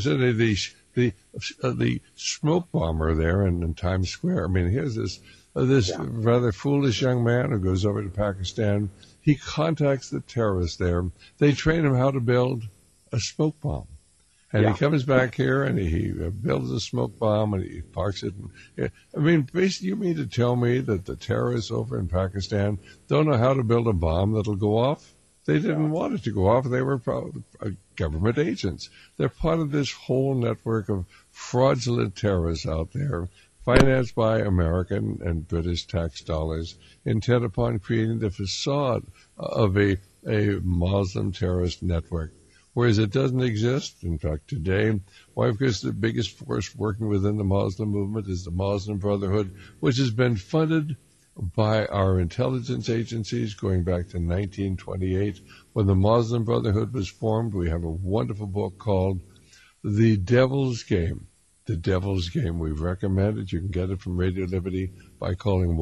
Speaker 2: The smoke bomber there in Times Square. I mean, here's this rather foolish young man who goes over to Pakistan. He contacts the terrorists there. They train him how to build a smoke bomb. And he comes back here and he builds a smoke bomb and he parks it. I mean, basically, you mean to tell me that the terrorists over in Pakistan don't know how to build a bomb that'll go off? They didn't want it to go off. They were government agents. They're part of this whole network of fraudulent terrorists out there, financed by American and British tax dollars, intent upon creating the facade of a Muslim terrorist network. Whereas it doesn't exist. In fact, today, why? Because the biggest force working within the Muslim movement is the Muslim Brotherhood, which has been funded by our intelligence agencies going back to 1928. When the Muslim Brotherhood was formed, we have a wonderful book called The Devil's Game. The Devil's Game. We've recommended. You can get it from Radio Liberty by calling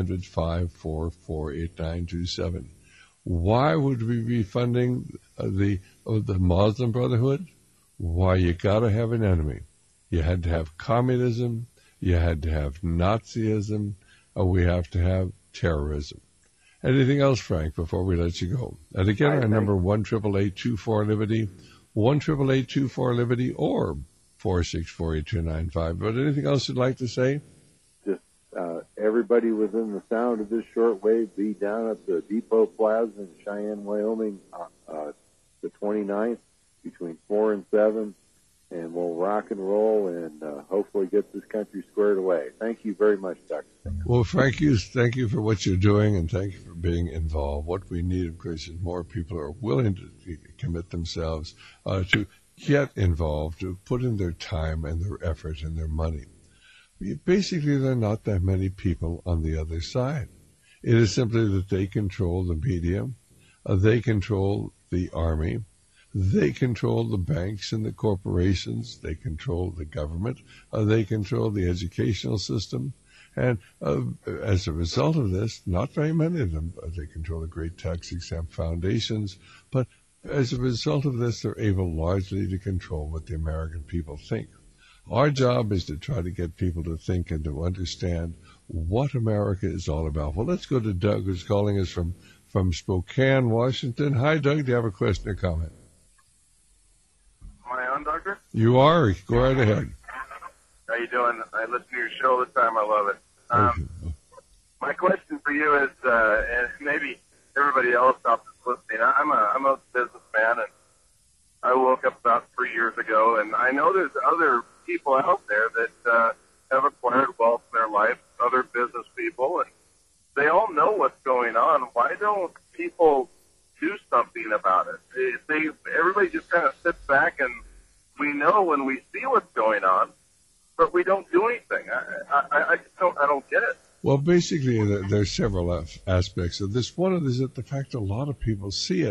Speaker 2: 1-800-544-8927. Why would we be funding the Muslim Brotherhood? Why, you got to have an enemy. You had to have communism. You had to have Nazism. We have to have terrorism. Anything else, Frank, before we let you go? And again, our number 1-888-24-LIBERTY, 1-888-24-LIBERTY, or 464-8295. But anything else you'd like to say?
Speaker 14: Just everybody within the sound of this shortwave, be down at the Depot Plaza in Cheyenne, Wyoming, the 29th, between 4 and 7, and we'll rock and roll and hopefully get this country squared away. Thank you very much, Dr.
Speaker 2: Well, Frank, thank you for what you're doing, and thank you for being involved. What we need, of course, is more people who are willing to commit themselves to get involved, to put in their time and their effort and their money. Basically, there are not that many people on the other side. It is simply that they control the media, they control the army, they control the banks and the corporations, they control the government, they control the educational system, and as a result of this, not very many of them, they control the great tax-exempt foundations, but as a result of this, they're able largely to control what the American people think. Our job is to try to get people to think and to understand what America is all about. Well, let's go to Doug, who's calling us from Spokane, Washington. Hi, Doug. Do you have a question or comment?
Speaker 15: Am I on, Doctor?
Speaker 2: You are. Go right ahead.
Speaker 15: How you doing? I listen to your show all the time. I love it. My question for you is, and maybe everybody else out there listening, I'm a businessman, and I woke up about 3 years ago, and I know there's other people out there that have acquired wealth in their life, other business people, and they all know what's going on. Why don't people do something about it? Everybody just kind of sits back, and we know when we see what's going on, but we don't do anything. I don't get it.
Speaker 2: Well, basically, there's several aspects of this. One of this is the fact a lot of people see it,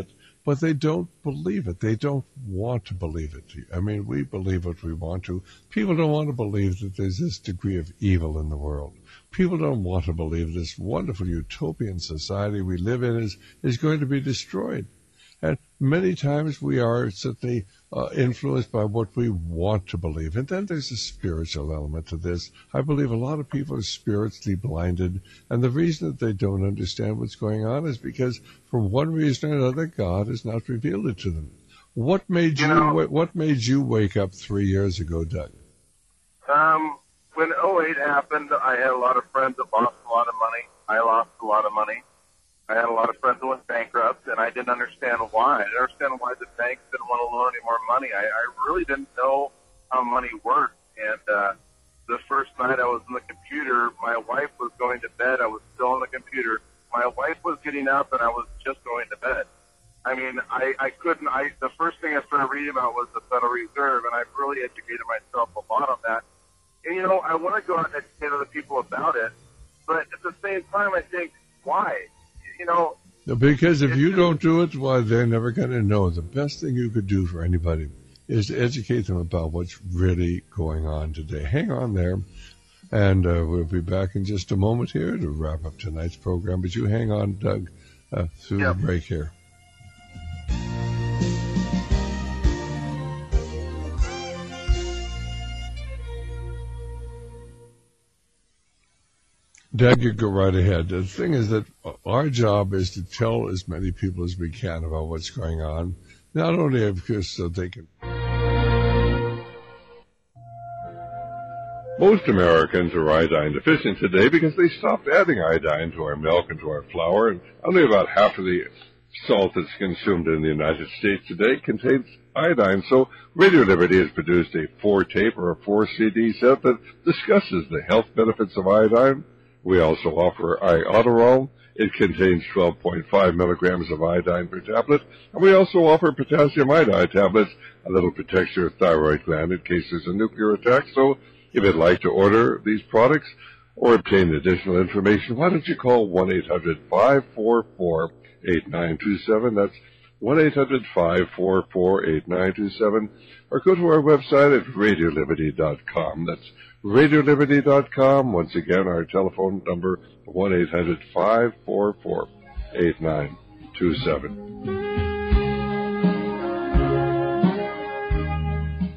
Speaker 2: but they don't believe it. They don't want to believe it. I mean, we believe what we want to. People don't want to believe that there's this degree of evil in the world. People don't want to believe this wonderful utopian society we live in is going to be destroyed. And many times we are certainly influenced by what we want to believe. And then there's a spiritual element to this. I believe a lot of people are spiritually blinded, and the reason that they don't understand what's going on is because, for one reason or another, God has not revealed it to them. What made you wake up 3 years ago, Doug?
Speaker 15: When 2008 happened, I had a lot of friends that lost a lot of money. I lost a lot of money. I had a lot of friends that went bankrupt, and I didn't understand why. I didn't understand why the banks didn't want to loan any more money. I really didn't know how money worked. And the first night I was on the computer, my wife was going to bed. I was still on the computer. My wife was getting up, and I was just going to bed. I mean, I couldn't. The first thing I started reading about was the Federal Reserve, and I've really educated myself a lot on that. And, you know, I want to go out and educate other people about it, but at the same time, I think, why? You know,
Speaker 2: because if you don't do it, well, they're never going to know. The best thing you could do for anybody is to educate them about what's really going on today. Hang on there, and we'll be back in just a moment here to wrap up tonight's program. But you hang on, Doug, through the break here. Doug, you go right ahead. The thing is that our job is to tell as many people as we can about what's going on, not only, of course, so they can.
Speaker 16: Most Americans are iodine deficient today because they stopped adding iodine to our milk and to our flour, and only about half of the salt that's consumed in the United States today contains iodine. So Radio Liberty has produced a 4-tape or a 4-CD set that discusses the health benefits of iodine. We also offer Iodoral. It contains 12.5 milligrams of iodine per tablet. And we also offer potassium iodide tablets, a little protects your thyroid gland in case there's a nuclear attack. So if you'd like to order these products or obtain additional information, why don't you call 1-800-544-8927. That's 1-800-544-8927. Or go to our website at radioliberty.com. That's radioliberty.com. Once again, our telephone number, 1-800-544-8927.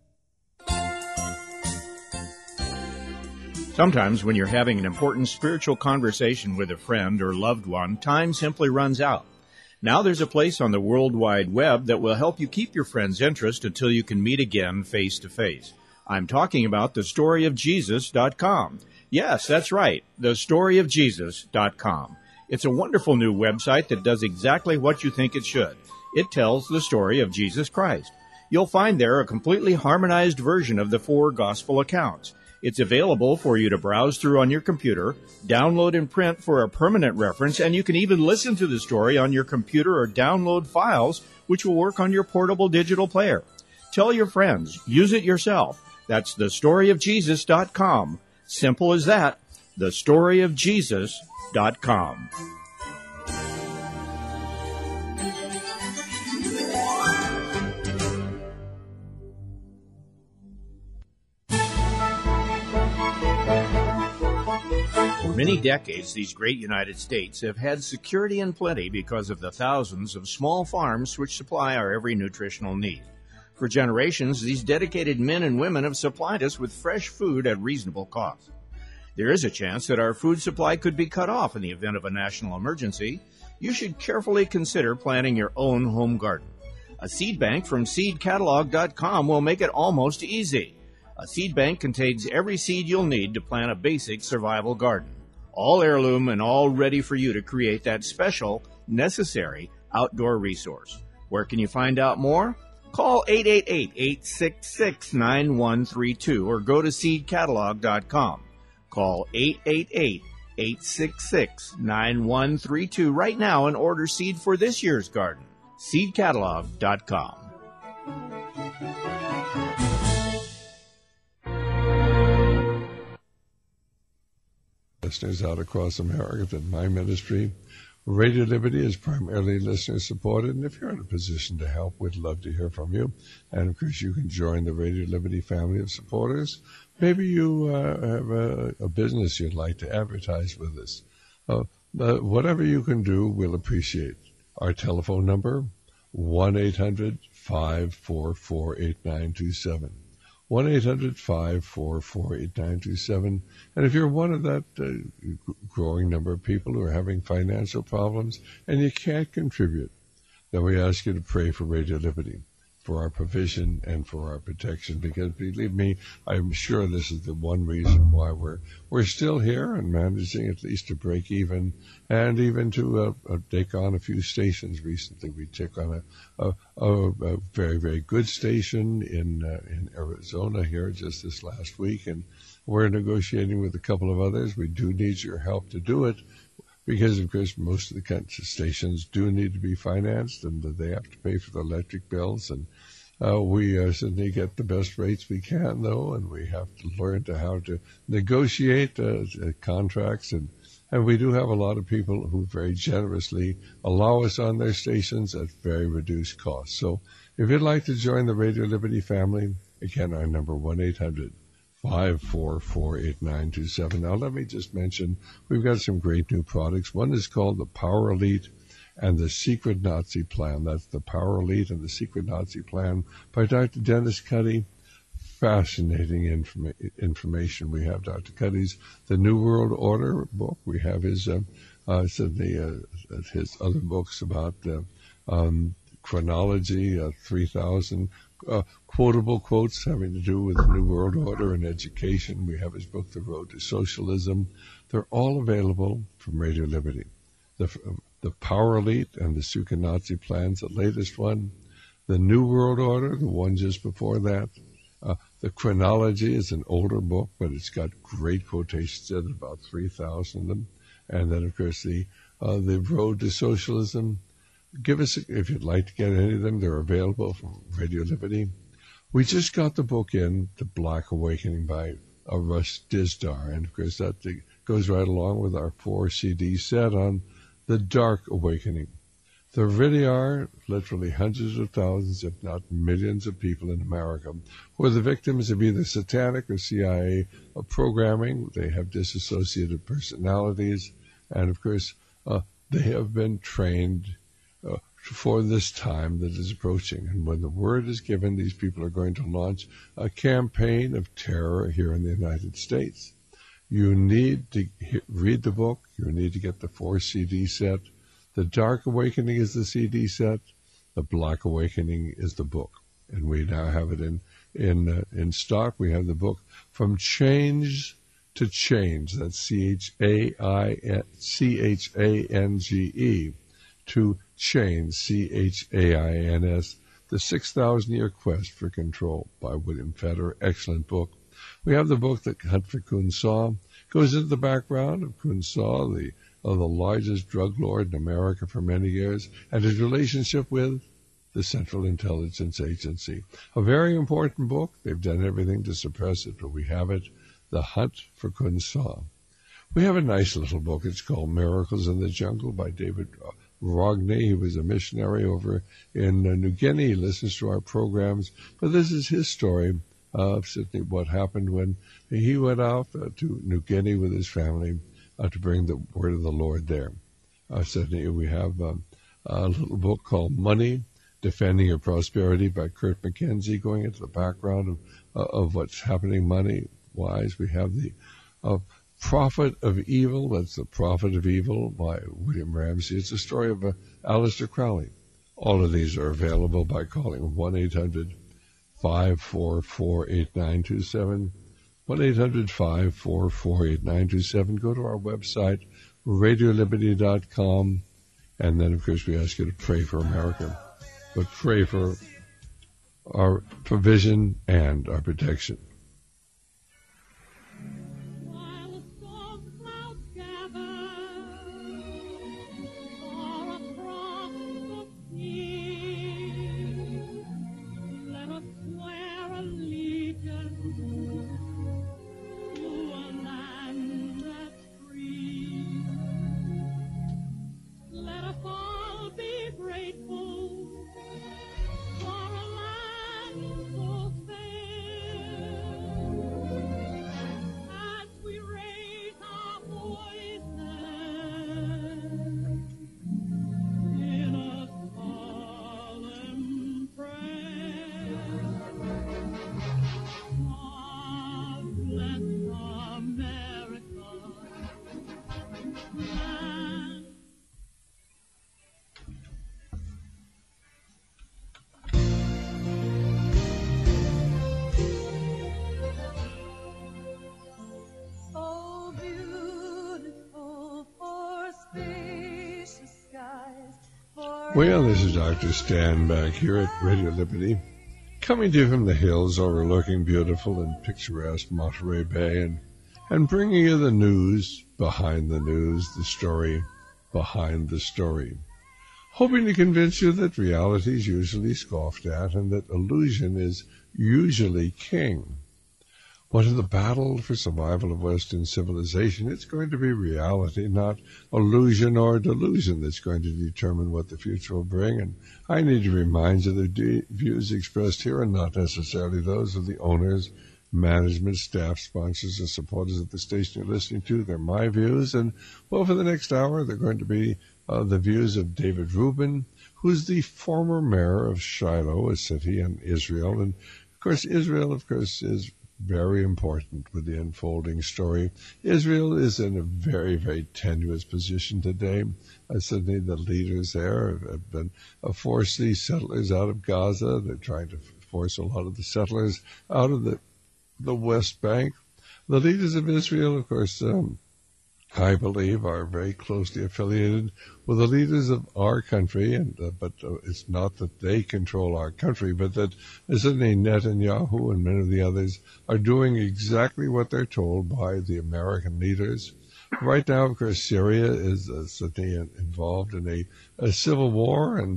Speaker 4: Sometimes when you're having an important spiritual conversation with a friend or loved one, time simply runs out. Now there's a place on the World Wide Web that will help you keep your friend's interest until you can meet again face to face. I'm talking about thestoryofjesus.com. Yes, that's right, thestoryofjesus.com. It's a wonderful new website that does exactly what you think it should. It tells the story of Jesus Christ. You'll find there a completely harmonized version of the 4 gospel accounts. It's available for you to browse through on your computer, download and print for a permanent reference, and you can even listen to the story on your computer or download files, which will work on your portable digital player. Tell your friends. Use it yourself. That's thestoryofjesus.com. Simple as that. Thestoryofjesus.com. For many decades, these great United States have had security and plenty because of the thousands of small farms which supply our every nutritional need. For generations, these dedicated men and women have supplied us with fresh food at reasonable cost. There is a chance that our food supply could be cut off in the event of a national emergency. You should carefully consider planting your own home garden. A seed bank from seedcatalog.com will make it almost easy. A seed bank contains every seed you'll need to plant a basic survival garden. All heirloom and all ready for you to create that special, necessary outdoor resource. Where can you find out more? Call 888-866-9132 or go to seedcatalog.com. Call 888-866-9132 right now and order seed for this year's garden. seedcatalog.com.
Speaker 2: Listeners out across America that my ministry Radio Liberty is primarily listener-supported, and if you're in a position to help, we'd love to hear from you. And, of course, you can join the Radio Liberty family of supporters. Maybe you have a business you'd like to advertise with us. Whatever you can do, we'll appreciate. Our telephone number, 1-800-544-8927. 1-800-544-8927. And if you're one of that growing number of people who are having financial problems and you can't contribute, then we ask you to pray for Radio Liberty, for our provision and for our protection, because believe me, I'm sure this is the one reason why we're still here and managing at least to break even, and even to take on a few stations recently. We took on a very, very good station in Arizona here just this last week, and we're negotiating with a couple of others. We do need your help to do it, because, of course, most of the stations do need to be financed, and they have to pay for the electric bills. And we certainly get the best rates we can, though, and we have to learn how to negotiate contracts. And we do have a lot of people who very generously allow us on their stations at very reduced cost. So if you'd like to join the Radio Liberty family, again, our number, 1-800-544-8927. Now, let me just mention, we've got some great new products. One is called the Power Elite and the Secret Nazi Plan. That's the Power Elite and the Secret Nazi Plan by Dr. Dennis Cuddy. Fascinating information. We have Dr. Cuddy's The New World Order book. We have his his other books about chronology, 3,000 quotable quotes having to do with the New World Order and education. We have his book, The Road to Socialism. They're all available from Radio Liberty. The Power Elite and the Secret Nazi Plans, the latest one. The New World Order, the one just before that. The Chronology is an older book, but it's got great quotations in it, about 3,000 of them. And then, of course, the Road to Socialism. Give us, if you'd like to get any of them, they're available from Radio Liberty. We just got the book in, The Black Awakening by Russ Dizdar. And, of course, that goes right along with our 4-CD set on The Dark Awakening. There really are literally hundreds of thousands, if not millions of people in America who are the victims of either satanic or CIA programming. They have dissociated personalities. And, of course, they have been trained for this time that is approaching. And when the word is given, these people are going to launch a campaign of terror here in the United States. You need to read the book. You need to get the 4-CD set. The Dark Awakening is the CD set. The Black Awakening is the book. And we now have it in stock. We have the book From Change to Change. That's CHANGE to Change, CHAINS, The 6,000-Year Quest for Control by William Fetter. Excellent book. We have the book, The Hunt for Kun Saw. Goes into the background of Kun Saw, the largest drug lord in America for many years, and his relationship with the Central Intelligence Agency. A very important book. They've done everything to suppress it, but we have it, The Hunt for Kun Saw. We have a nice little book. It's called Miracles in the Jungle by David Rogney. He was a missionary over in New Guinea. He listens to our programs. But this is his story of certainly what happened when he went out to New Guinea with his family to bring the word of the Lord there. Certainly we have a little book called Money, Defending Your Prosperity by Kurt McKenzie, going into the background of what's happening money-wise. We have the Prophet of Evil, that's The Prophet of Evil by William Ramsey. It's a story of Aleister Crowley. All of these are available by calling 1-800-544-8927. 1-800-544-8927. Go to our website, radioliberty.com, and then, of course, we ask you to pray for America, but pray for our provision and our protection. Well, this is Dr. Stan back here at Radio Liberty, coming to you from the hills overlooking beautiful and picturesque Monterey Bay, and bringing you the news, the story behind the story. Hoping to convince you that reality is usually scoffed at and that illusion is usually king. What in the battle for survival of Western civilization, it's going to be reality, not illusion or delusion, that's going to determine what the future will bring. And I need to remind you that the views expressed here are not necessarily those of the owners, management, staff, sponsors, or supporters of the station you're listening to. They're my views. And, well, for the next hour, they're going to be the views of David Rubin, who's the former mayor of Shiloh, a city in Israel. And, of course, Israel, is very important with the unfolding story. Israel is in a very, very tenuous position today. Suddenly the leaders there have been forced these settlers out of Gaza. They're trying to force a lot of the settlers out of the West Bank. The leaders of Israel, of course, I believe, are very closely affiliated with the leaders of our country, but it's not that they control our country, but that certainly Netanyahu and many of the others are doing exactly what they're told by the American leaders. Right now, of course, Syria is certainly involved in a civil war, and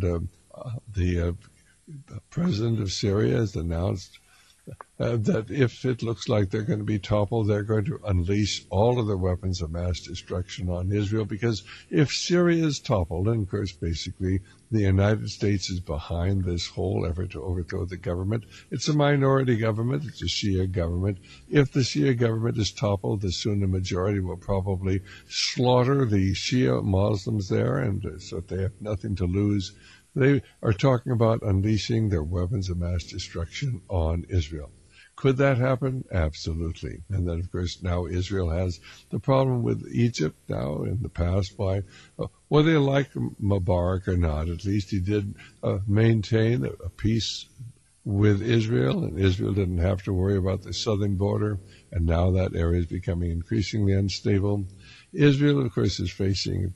Speaker 2: the president of Syria has announced that if it looks like they're going to be toppled, they're going to unleash all of their weapons of mass destruction on Israel, because if Syria is toppled, and of course basically the United States is behind this whole effort to overthrow the government. It's a minority government. It's a Shia government. If the Shia government is toppled, the Sunni majority will probably slaughter the Shia Muslims there, and so they have nothing to lose. They are talking about unleashing their weapons of mass destruction on Israel. Could that happen? Absolutely. And then, of course, now Israel has the problem with Egypt now. In the past, whether they like Mubarak or not, at least he did maintain a peace with Israel, and Israel didn't have to worry about the southern border, and now that area is becoming increasingly unstable. Israel, of course, is facing,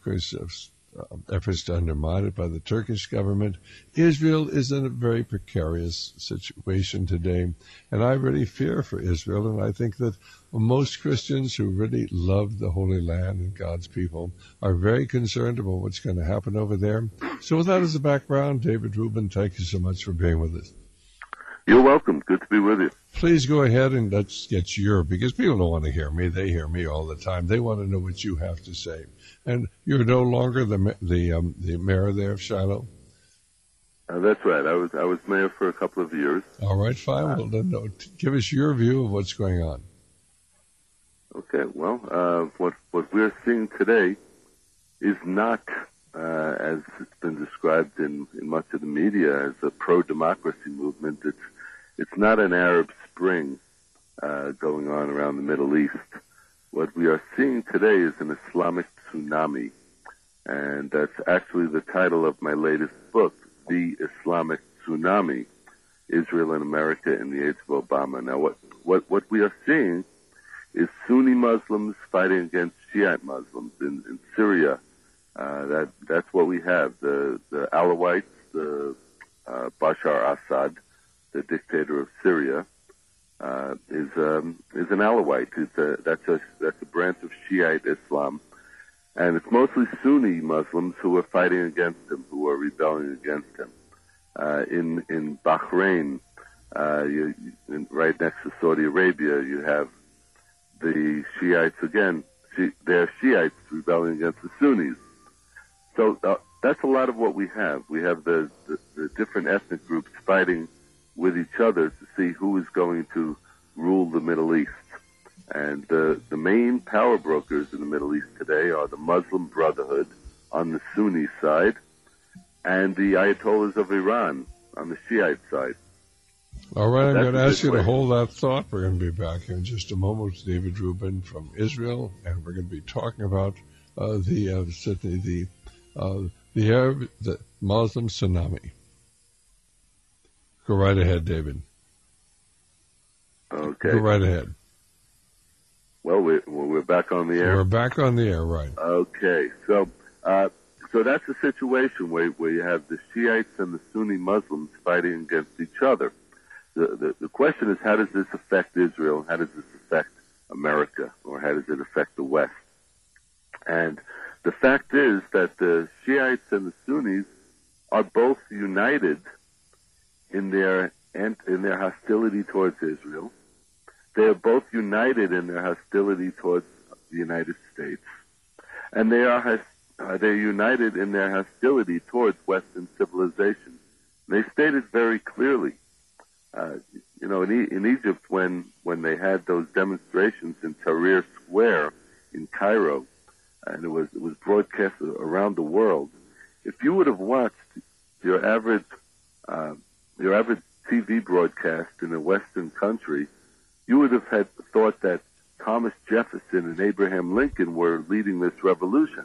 Speaker 2: efforts to undermine it by the Turkish government. Israel is in a very precarious situation today, and I really fear for Israel, and I think that most Christians who really love the Holy Land and God's people are very concerned about what's going to happen over there. So with that as a background, David Rubin, thank you so much for being with us.
Speaker 17: You're welcome. Good to be with you.
Speaker 2: Please go ahead and let's get because people don't want to hear me. They hear me all the time. They want to know what you have to say. And you're no longer the mayor there of Shiloh?
Speaker 17: That's right. I was mayor for a couple of years.
Speaker 2: All right, fine. Well, then, give us your view of what's going on.
Speaker 17: Okay. Well, what we're seeing today is not, as it's been described in much of the media, as a pro-democracy movement. It's not an Arab Spring going on around the Middle East. What we are seeing today is an Islamic tsunami, and that's actually the title of my latest book, The Islamic Tsunami, Israel and America in the Age of Obama. Now, what we are seeing is Sunni Muslims fighting against Shiite Muslims in Syria. That's what we have. The Alawites, the Bashar Assad, the dictator of Syria, is an Alawite. That's a branch of Shiite Islam, and it's mostly Sunni Muslims who are fighting against him, who are rebelling against him. In Bahrain, right next to Saudi Arabia, you have the Shiites again. They're Shiites rebelling against the Sunnis. So that's a lot of what we have. We have the different ethnic groups fighting with each other to see who is going to rule the Middle East. And the main power brokers in the Middle East today are the Muslim Brotherhood on the Sunni side and the Ayatollahs of Iran on the Shiite side.
Speaker 2: All right, I'm going to ask you to hold that thought. We're going to be back in just a moment with David Rubin from Israel, and we're going to be talking about the Muslim tsunami. Go right ahead, David.
Speaker 17: Okay.
Speaker 2: Go right ahead.
Speaker 17: Well, we're back on the air.
Speaker 2: We're back on the air, right.
Speaker 17: Okay. So So that's a situation where you have the Shiites and the Sunni Muslims fighting against each other. The question is, how does this affect Israel? How does this affect America? Or how does it affect the West? And the fact is that the Shiites and the Sunnis are both united in their hostility towards Israel. They are both united in their hostility towards the United States. And they're united in their hostility towards Western civilization. They stated very clearly, in Egypt when they had those demonstrations in Tahrir Square in Cairo, and it was broadcast around the world. If you would have watched your average TV broadcast in a Western country, you would have thought that Thomas Jefferson and Abraham Lincoln were leading this revolution.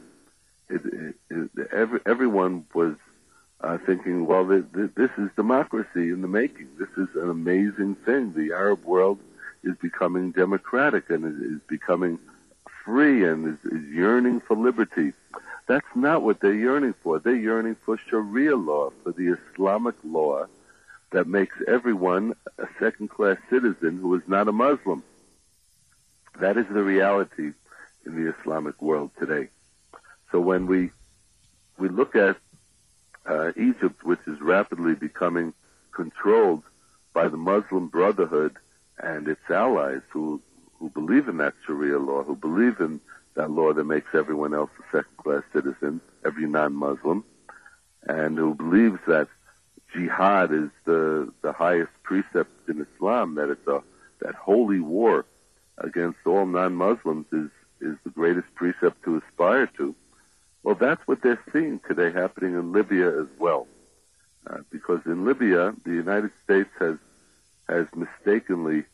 Speaker 17: Everyone was thinking, well, this is democracy in the making. This is an amazing thing. The Arab world is becoming democratic and is becoming free and is yearning for liberty. That's not what they're yearning for. They're yearning for Sharia law, for the Islamic law that makes everyone a second-class citizen who is not a Muslim. That is the reality in the Islamic world today. So when we look at Egypt, which is rapidly becoming controlled by the Muslim Brotherhood and its allies who believe in that Sharia law, who believe in that law that makes everyone else a second-class citizen, every non-Muslim, and who believes that jihad is the highest precept in Islam, that that holy war against all non-Muslims is the greatest precept to aspire to. Well, that's what they're seeing today happening in Libya as well. Because in Libya, the United States has mistakenly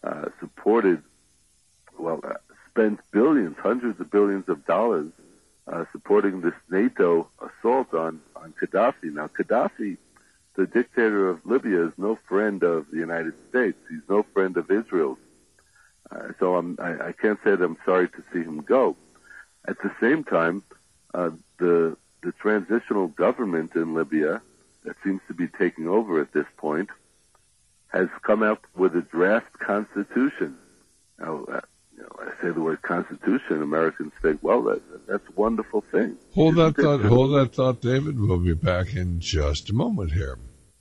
Speaker 17: spent billions, hundreds of billions of dollars supporting this NATO assault on Gaddafi. Now, Gaddafi, the dictator of Libya, is no friend of the United States. He's no friend of Israel. So I can't say that I'm sorry to see him go. At the same time, the transitional government in Libya that seems to be taking over at this point has come up with a draft constitution. Now, I say the word constitution, Americans think, well, that's a wonderful thing.
Speaker 2: Hold that thought, David. We'll be back in just a moment here.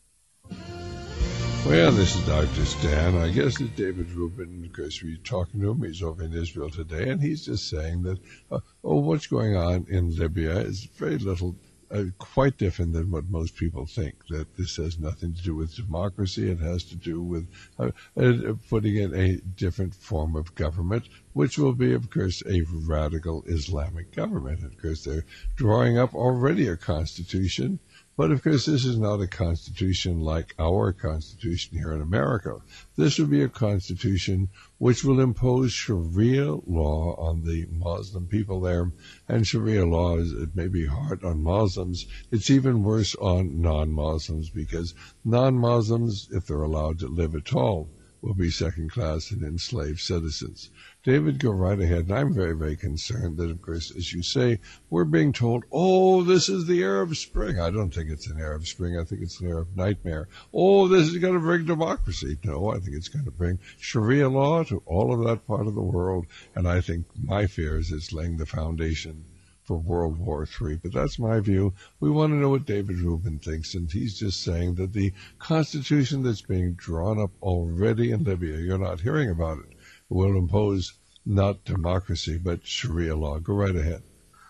Speaker 2: Well, this is Dr. Stan. I guess it's David Rubin, because we're talking to him. He's over in Israel today, and he's just saying that, what's going on in Libya is very little, quite different than what most people think, that this has nothing to do with democracy. It has to do with putting in a different form of government, which will be, of course, a radical Islamic government. Of course, they're drawing up already a constitution. But, of course, this is not a constitution like our constitution here in America. This will be a constitution which will impose Sharia law on the Muslim people there. And Sharia law it may be hard on Muslims. It's even worse on non-Muslims, because non-Muslims, if they're allowed to live at all, will be second-class and enslaved citizens. David, go right ahead. And I'm very, very concerned that, of course, as you say, we're being told, this is the Arab Spring. I don't think it's an Arab Spring. I think it's an Arab nightmare. This is going to bring democracy. No, I think it's going to bring Sharia law to all of that part of the world. And I think my fear is it's laying the foundation for World War III. But that's my view. We want to know what David Rubin thinks, and he's just saying that the constitution that's being drawn up already in Libya, you're not hearing about it, will impose not democracy but Sharia law. Go right ahead.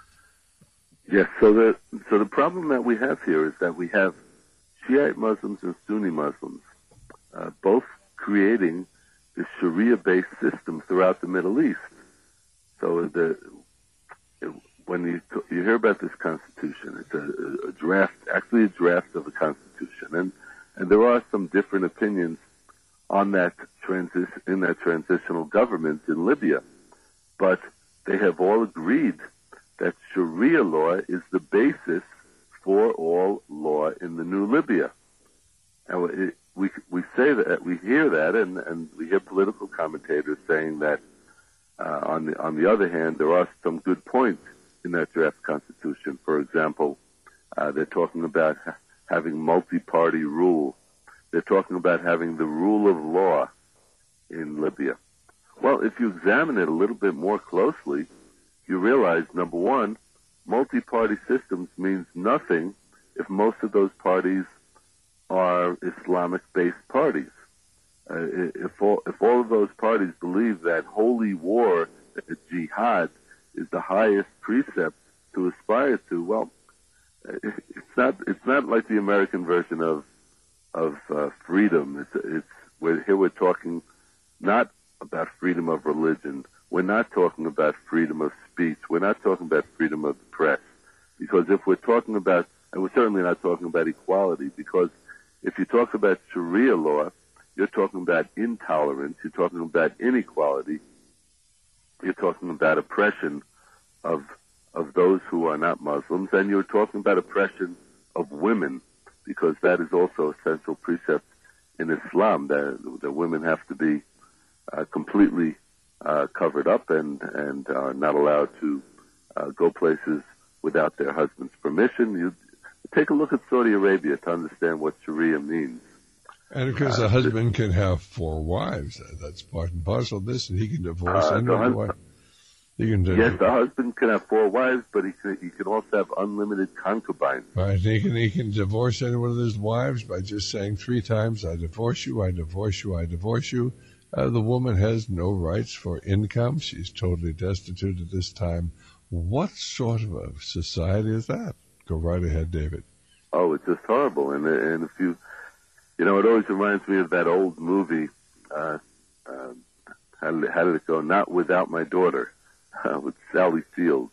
Speaker 17: Yes, so the problem that we have here is that we have Shiite Muslims and Sunni Muslims both creating this Sharia-based system throughout the Middle East. So when you hear about this constitution, it's a draft of the constitution, and there are some different opinions on that transitional government in Libya, but they have all agreed that Sharia law is the basis for all law in the new Libya. And we say that, we hear that, and we hear political commentators saying that on the other hand, there are some good points in that draft constitution. For example, they're talking about having multi-party rule. They're talking about having the rule of law in Libya. Well, if you examine it a little bit more closely, you realize, number one, multi-party systems means nothing if most of those parties are Islamic-based parties. If all of those parties believe that holy war, that jihad, is the highest precept to aspire to, well, it's not like the American version of freedom. Here we're talking not about freedom of religion. We're not talking about freedom of speech. We're not talking about freedom of the press. Because if we're talking about, and we're certainly not talking about equality, because if you talk about Sharia law, you're talking about intolerance, you're talking about inequality, you're talking about oppression of those who are not Muslims, and you're talking about oppression of women, because that is also a central precept in Islam, that women have to be completely covered up and are not allowed to go places without their husband's permission. You take a look at Saudi Arabia to understand what Sharia means.
Speaker 2: And of course, a husband can have 4 wives. That's part and parcel of this, and he can divorce any wife.
Speaker 17: Yes, the husband can have 4 wives, but he can also have unlimited concubines.
Speaker 2: Right, he can divorce any one of his wives by just saying 3 times, I divorce you, I divorce you, I divorce you. The woman has no rights for income. She's totally destitute at this time. What sort of a society is that? Go right ahead, David.
Speaker 17: Oh, it's just horrible. And if it always reminds me of that old movie, how did it go? Not Without My Daughter, with Sally Fields.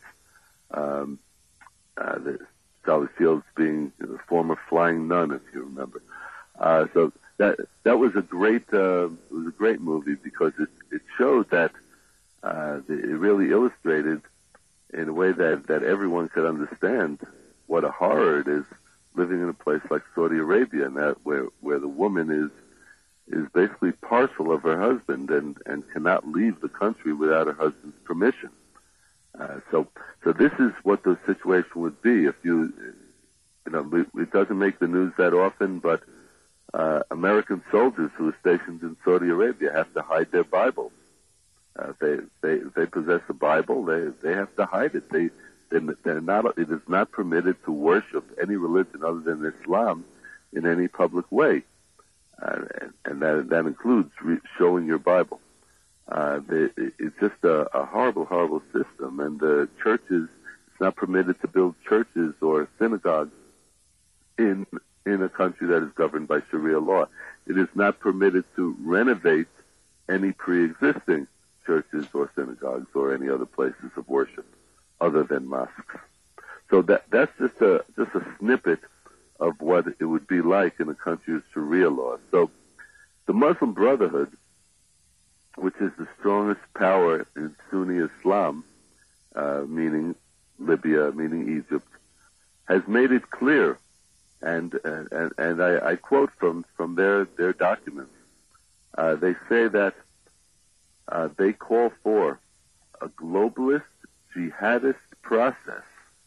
Speaker 17: Sally Fields being the former flying nun, if you remember. So that was a great movie because it showed that it really illustrated in a way that everyone could understand what a horror it is living in a place like Saudi Arabia, and that where the woman is basically partial of her husband and cannot leave the country without her husband's permission. So this is what the situation would be if it doesn't make the news that often, but American soldiers who are stationed in Saudi Arabia have to hide their Bibles. They possess a Bible. They have to hide it. They're not. It is not permitted to worship any religion other than Islam in any public way, and that includes showing your Bible. It's just a horrible, horrible system. And the churches, it's not permitted to build churches or synagogues in a country that is governed by Sharia law. It is not permitted to renovate any pre-existing churches or synagogues or any other places of worship other than mosques. So that's just a snippet of what it would be like in a country with Sharia law. So the Muslim Brotherhood, which is the strongest power in Sunni Islam, meaning Libya, meaning Egypt, has made it clear, and I quote from their documents. They say that they call for a globalist jihadist process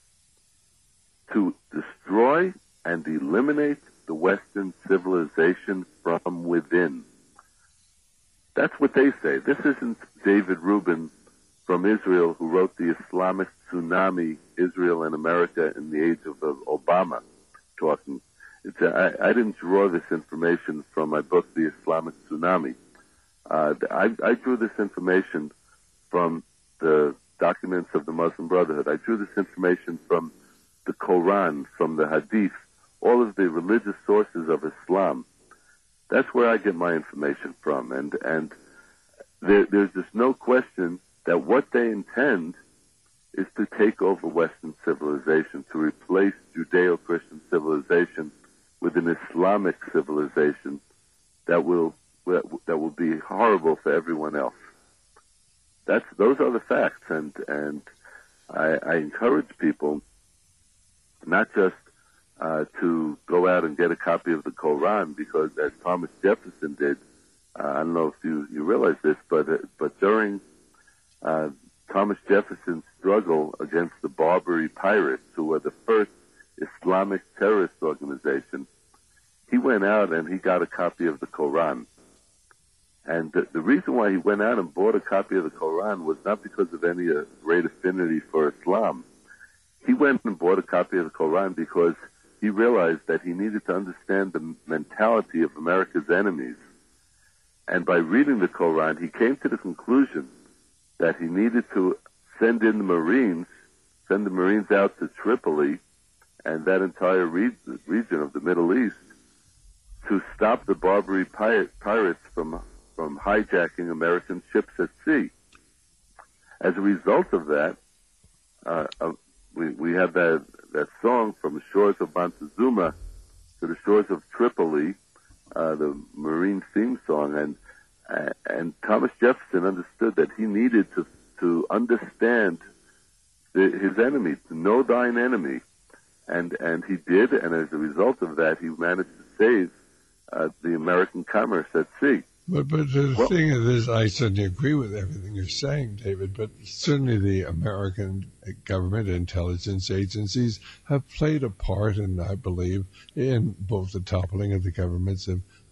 Speaker 17: to destroy and eliminate the Western civilization from within. That's what they say. This isn't David Rubin from Israel who wrote the Islamic Tsunami, Israel and America in the Age of Obama, talking. I didn't draw this information from my book, The Islamic Tsunami. I drew this information from the documents of the Muslim Brotherhood. I drew this information from the Quran, from the Hadith, all of the religious sources of Islam. That's where I get my information from. And there's just no question that what they intend is to take over Western civilization, to replace Judeo-Christian civilization with an Islamic civilization that will be horrible for everyone else. Those are the facts, and I encourage people not just to go out and get a copy of the Quran, because as Thomas Jefferson did, I don't know if you realize this, but during Thomas Jefferson's struggle against the Barbary pirates, who were the first Islamic terrorist organization, he went out and he got a copy of the Quran. And the reason why he went out and bought a copy of the Quran was not because of any great affinity for Islam. He went and bought a copy of the Quran because he realized that he needed to understand the mentality of America's enemies. And by reading the Quran, he came to the conclusion that he needed to send the Marines out to Tripoli and that entire region of the Middle East to stop the Barbary pirates from hijacking American ships at sea. As a result of that, we have that song, From the Shores of Montezuma to the Shores of Tripoli, the Marine theme song, and Thomas Jefferson understood that he needed to understand his enemy, to know thine enemy, and he did, and as a result of that, he managed to save the American commerce at sea.
Speaker 2: But the thing is, I certainly agree with everything you're saying, David, but certainly the American government intelligence agencies have played a part, and I believe, in both the toppling of the governments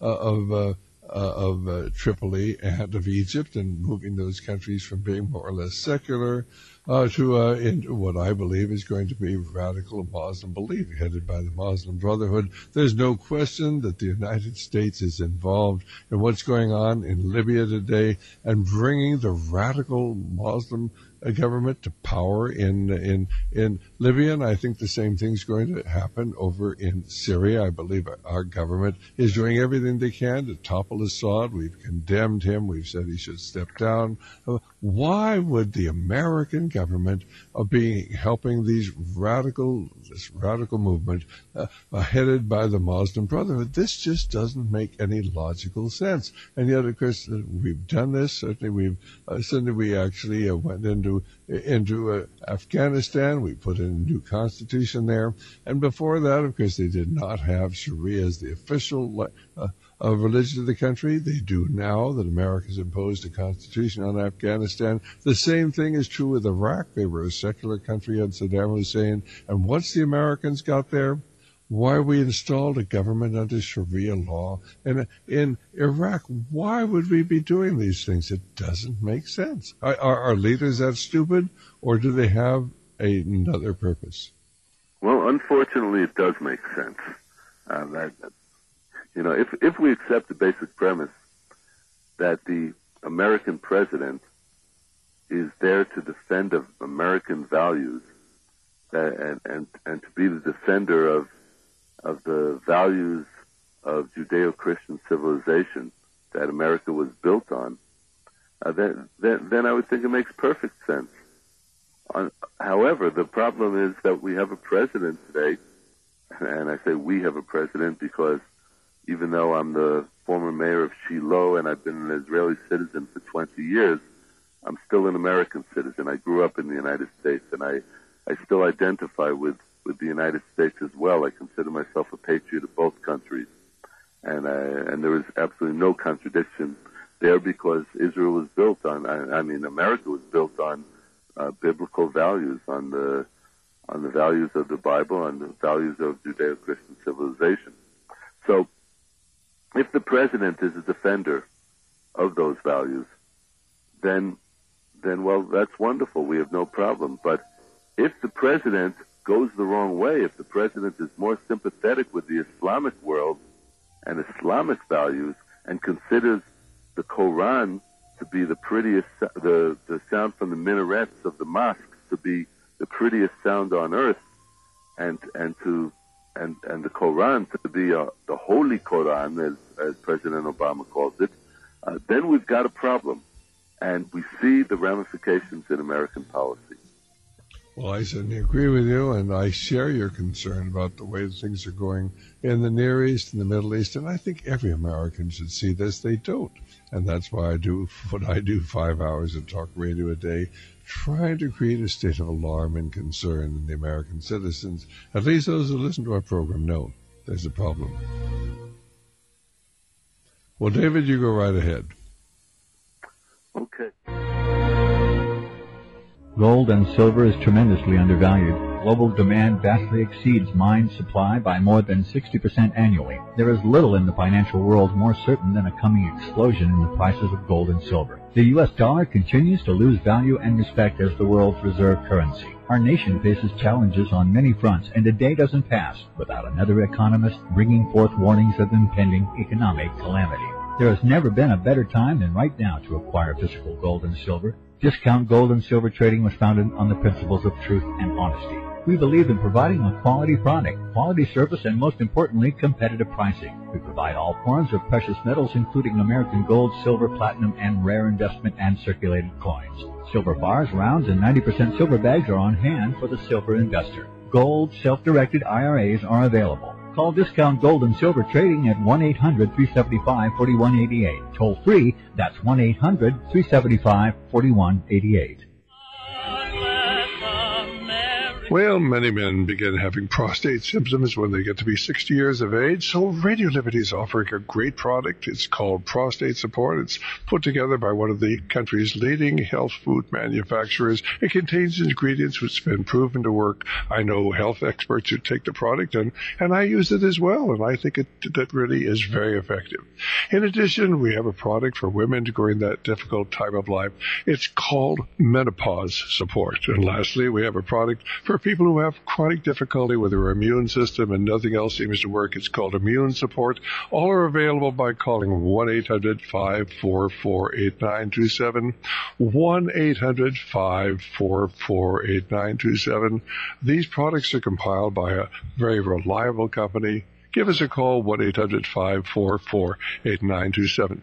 Speaker 2: of Tripoli and of Egypt, and moving those countries from being more or less secular to into what I believe is going to be radical Muslim belief headed by the Muslim Brotherhood. There's no question that the United States is involved in what's going on in Libya today and bringing the radical Muslim government to power in Libya, and I think the same thing's going to happen over in Syria. I believe our government is doing everything they can to topple Assad. We've condemned him. We've said he should step down. Why would the American government be helping this radical movement headed by the Muslim Brotherhood? This just doesn't make any logical sense. And yet, of course, we've done this. Certainly, we actually went into Afghanistan. We put in a new constitution there. And before that, of course, they did not have Sharia as the official religion of the country. They do now that America's imposed a constitution on Afghanistan. The same thing is true with Iraq. They were a secular country under Saddam Hussein. And once the Americans got there, why we installed a government under Sharia law. And in Iraq, why would we be doing these things? It doesn't make sense. Are our leaders that stupid, or do they have another purpose?
Speaker 17: Well, unfortunately, it does make sense. If we accept the basic premise that the American president is there to defend American values and to be the defender of the values of Judeo-Christian civilization that America was built on, then I would think it makes perfect sense. However, the problem is that we have a president today, and I say we have a president because even though I'm the former mayor of Shiloh and I've been an Israeli citizen for 20 years, I'm still an American citizen. I grew up in the United States, and I still identify with the United States as well. I consider myself a patriot of both countries. And there is absolutely no contradiction there because Israel was built on, America was built on biblical values, on the values of the Bible, on the values of Judeo-Christian civilization. So if the president is a defender of those values, then well, that's wonderful. We have no problem. But if the president goes the wrong way, if the president is more sympathetic with the Islamic world and Islamic values and considers the Quran to be the prettiest, the sound from the minarets of the mosques to be the prettiest sound on earth, and the Quran to be the holy Quran, as President Obama calls it, then we've got a problem, and we see the ramifications in American policy.
Speaker 2: Well, I certainly agree with you, and I share your concern about the way things are going in the Near East and the Middle East, and I think every American should see this. They don't. And that's why I do what I do, 5 hours of talk radio a day, trying to create a state of alarm and concern in the American citizens. At least those who listen to our program know there's a problem. Well, David, you go right ahead.
Speaker 17: Okay.
Speaker 3: Gold and silver is tremendously undervalued. Global demand vastly exceeds mine supply by more than 60% annually. There is little in the financial world more certain than a coming explosion in the prices of gold and silver. The U.S. dollar continues to lose value and respect as the world's reserve currency. Our nation faces challenges on many fronts, and a day doesn't pass without another economist bringing forth warnings of impending economic calamity. There has never been a better time than right now to acquire physical gold and silver. Discount Gold and Silver Trading was founded on the principles of truth and honesty. We believe in providing a quality product, quality service, and most importantly, competitive pricing. We provide all forms of precious metals, including American gold, silver, platinum, and rare investment and circulated coins. Silver bars, rounds, and 90% silver bags are on hand for the silver investor. Gold self-directed IRAs are available. Call Discount Gold and Silver Trading at 1-800-375-4188. Toll free, that's 1-800-375-4188.
Speaker 2: Well, many men begin having prostate symptoms when they get to be 60 years of age, so Radio Liberty is offering a great product. It's called Prostate Support. It's put together by one of the country's leading health food manufacturers. It contains ingredients which have been proven to work. I know health experts who take the product, and I use it as well, and I think that really is very effective. In addition, we have a product for women during that difficult time of life. It's called Menopause Support. And lastly, we have a product for people who have chronic difficulty with their immune system and nothing else seems to work. It's called Immune Support. All are available by calling 1-800-544-8927, 1-800-544-8927. These products are compiled by a very reliable company. Give us a call, 1-800-544-8927.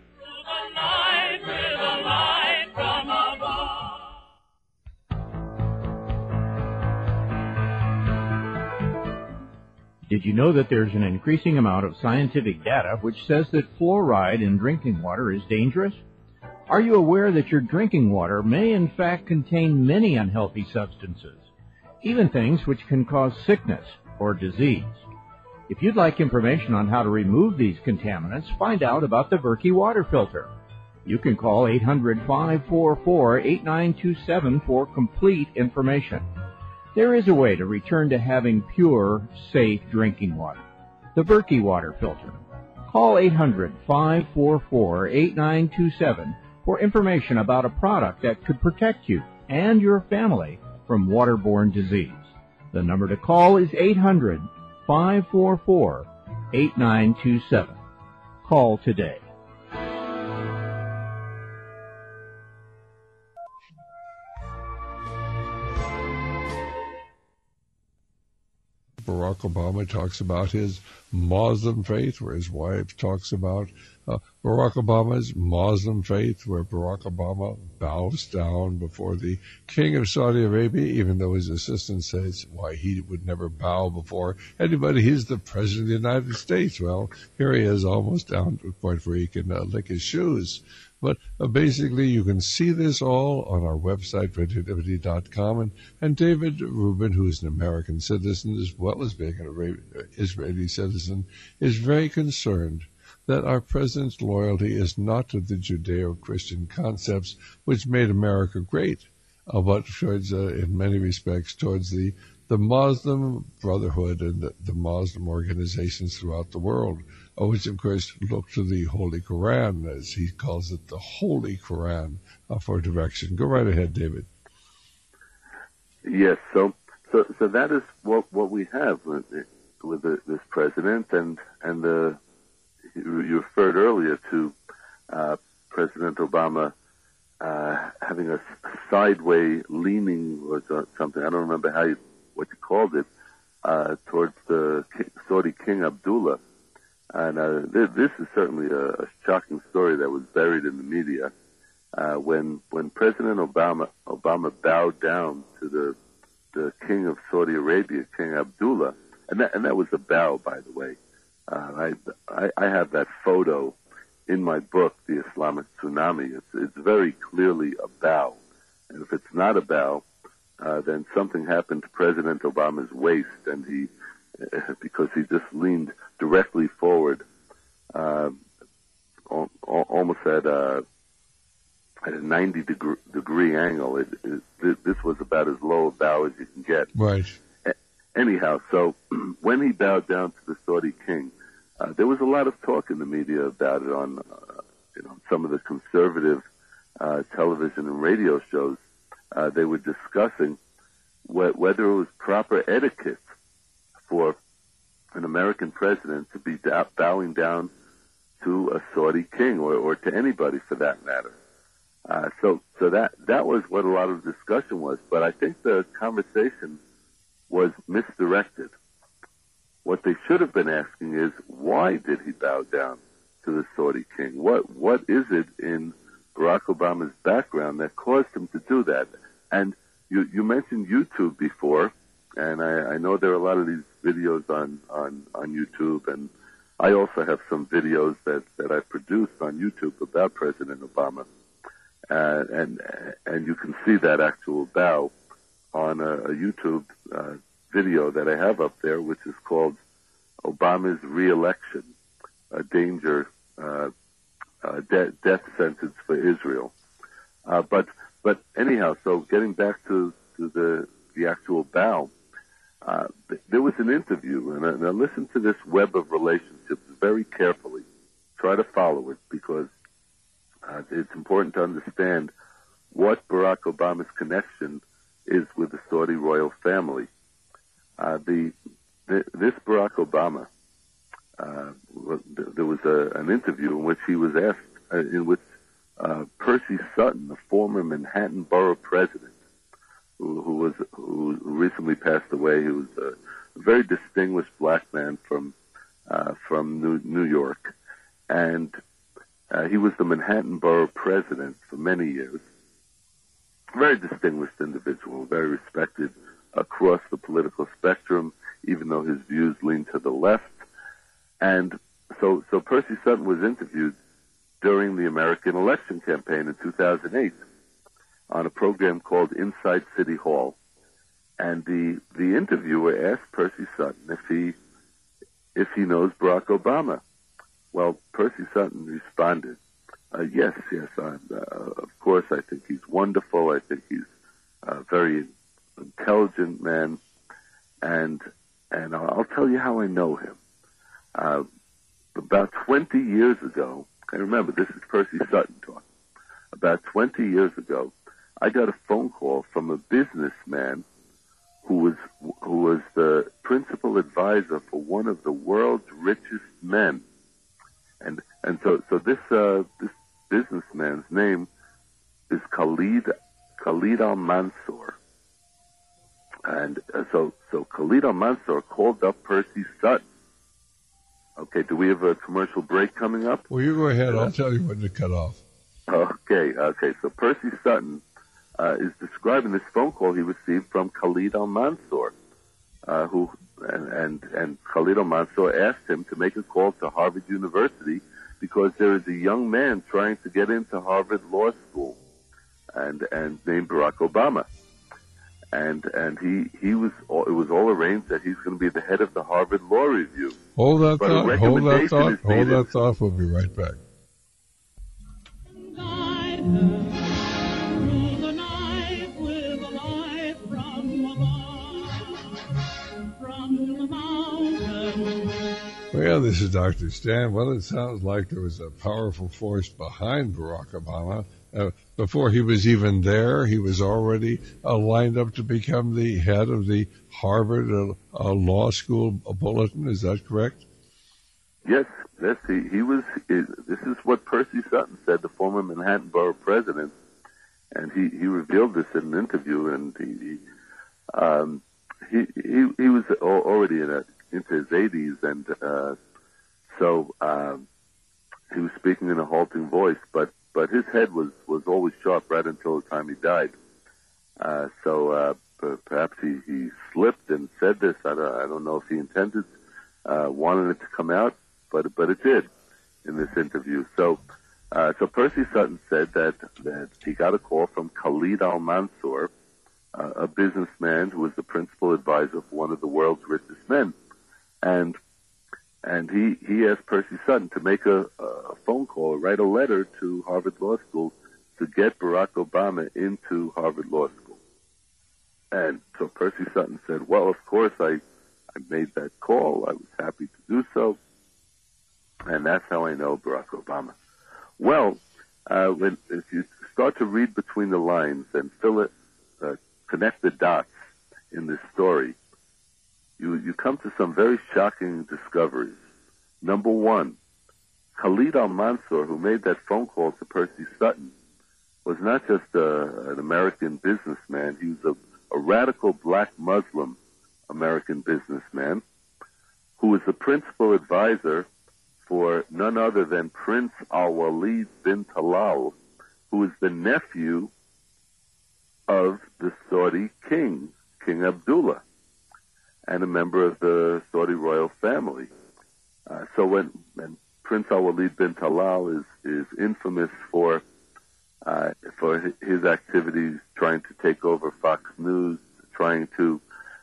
Speaker 4: Did you know that there's an increasing amount of scientific data which says that fluoride in drinking water is dangerous? Are you aware that your drinking water may in fact contain many unhealthy substances, even things which can cause sickness or disease? If you'd like information on how to remove these contaminants, find out about the Berkey water filter. You can call 800-544-8927 for complete information. There is a way to return to having pure, safe drinking water. The Berkey water filter. Call 800-544-8927 for information about a product that could protect you and your family from waterborne disease. The number to call is 800-544-8927. Call today.
Speaker 2: Barack Obama talks about his Muslim faith, where his wife talks about Barack Obama's Muslim faith, where Barack Obama bows down before the king of Saudi Arabia, even though his assistant says why he would never bow before anybody. He's the president of the United States. Well, here he is, almost down to a point where he can lick his shoes. But basically, you can see this all on our website, RadioLiberty.com. And David Rubin, who is an American citizen as well as being an Israeli citizen, is very concerned that our president's loyalty is not to the Judeo-Christian concepts which made America great, but towards, in many respects, towards the Muslim Brotherhood and the Muslim organizations throughout the world, which, of course, look to the Holy Quran, as he calls it, the Holy Quran, for direction. Go right ahead, David.
Speaker 17: Yes, so that is what we have with this president, and you referred earlier to President Obama having a sideway leaning or something. I don't remember what you called it, towards the Saudi King Abdullah. And this is certainly a shocking story that was buried in the media. When President Obama bowed down to the King of Saudi Arabia, King Abdullah, and that was a bow, by the way. I have that photo in my book, The Islamic Tsunami. It's very clearly a bow, and if it's not a bow, then something happened to President Obama's waist, and because he just leaned directly forward, almost at at a 90-degree angle. This was about as low a bow as you can get.
Speaker 2: Right.
Speaker 17: Anyhow, so when he bowed down to the Saudi king, there was a lot of talk in the media about it on some of the conservative television and radio shows. They were discussing whether it was proper etiquette for an American president to be bowing down to a Saudi king or to anybody for that matter. So that was what a lot of discussion was. But I think the conversation was misdirected. What they should have been asking is, why did he bow down to the Saudi king? What is it in Barack Obama's background that caused him to do that? And you mentioned YouTube before, and I know there are a lot of these videos on YouTube, and I also have some videos that I produced on YouTube about President Obama, and you can see that actual bow on a YouTube video that I have up there, which is called Obama's Re-Election, a Danger Death Sentence for Israel. But anyhow, so getting back to the actual bow, there was an interview, and now listen to this web of relationships very carefully. Try to follow it, because it's important to understand what Barack Obama's connection is with the Saudi royal family. This Barack Obama, there was an interview in which he was asked, in which Percy Sutton, the former Manhattan Borough president, who recently passed away, he was a very distinguished black man from New York, and he was the Manhattan Borough president for many years. Very distinguished individual, very respected across the political spectrum, even though his views lean to the left. And so Percy Sutton was interviewed during the American election campaign in 2008 on a program called Inside City Hall. And the interviewer asked Percy Sutton if he knows Barack Obama. Well, Percy Sutton responded, yes, of course, I think he's wonderful. I think he's a very intelligent man, and I'll tell you how I know him. About 20 years ago, and remember, this is Percy Sutton talking. About 20 years ago, I got a phone call from a businessman who was the principal advisor for one of the world's richest men, and so this businessman's name is Khalid Al-Mansour. And so Khalid Al-Mansour called up Percy Sutton. Okay, do we have a commercial break coming up?
Speaker 2: Well, you go ahead. I'll tell you when to cut off.
Speaker 17: Okay. So Percy Sutton is describing this phone call he received from Khalid Al-Mansour, and Khalid Al-Mansour asked him to make a call to Harvard University because there is a young man trying to get into Harvard Law School, and named Barack Obama. And it was all arranged that he's going to be the head of the Harvard Law Review.
Speaker 2: Hold that thought. We'll be right back. Well, this is Dr. Stan. Well, it sounds like there was a powerful force behind Barack Obama. Before he was even there, he was already lined up to become the head of the Harvard Law School Bulletin. Is that correct?
Speaker 17: Yes, he was. This is what Percy Sutton said, the former Manhattan Borough president, and he revealed this in an interview. And he was already into his 80s, and so he was speaking in a halting voice, but his head was always sharp right until the time he died. So perhaps he slipped and said this. I don't know if he intended, wanted it to come out, but it did in this interview. So Percy Sutton said that he got a call from Khalid Al-Mansour, a businessman who was the principal advisor for one of the world's richest men, and he asked Percy Sutton to make a phone call, write a letter to Harvard Law School to get Barack Obama into Harvard Law School. And so Percy Sutton said, well, of course, I made that call. I was happy to do so. And that's how I know Barack Obama. Well, if you start to read between the lines and connect the dots in this story, you come to some very shocking discoveries. Number one, Khalid al-Mansur, who made that phone call to Percy Sutton, was not just an American businessman. He was a radical black Muslim American businessman who was the principal advisor for none other than Prince al-Walid bin Talal, who is the nephew of the Saudi king, King Abdullah, and a member of the Saudi royal family. So when Prince al-Walid bin Talal is infamous for his activities, trying to take over Fox News, trying to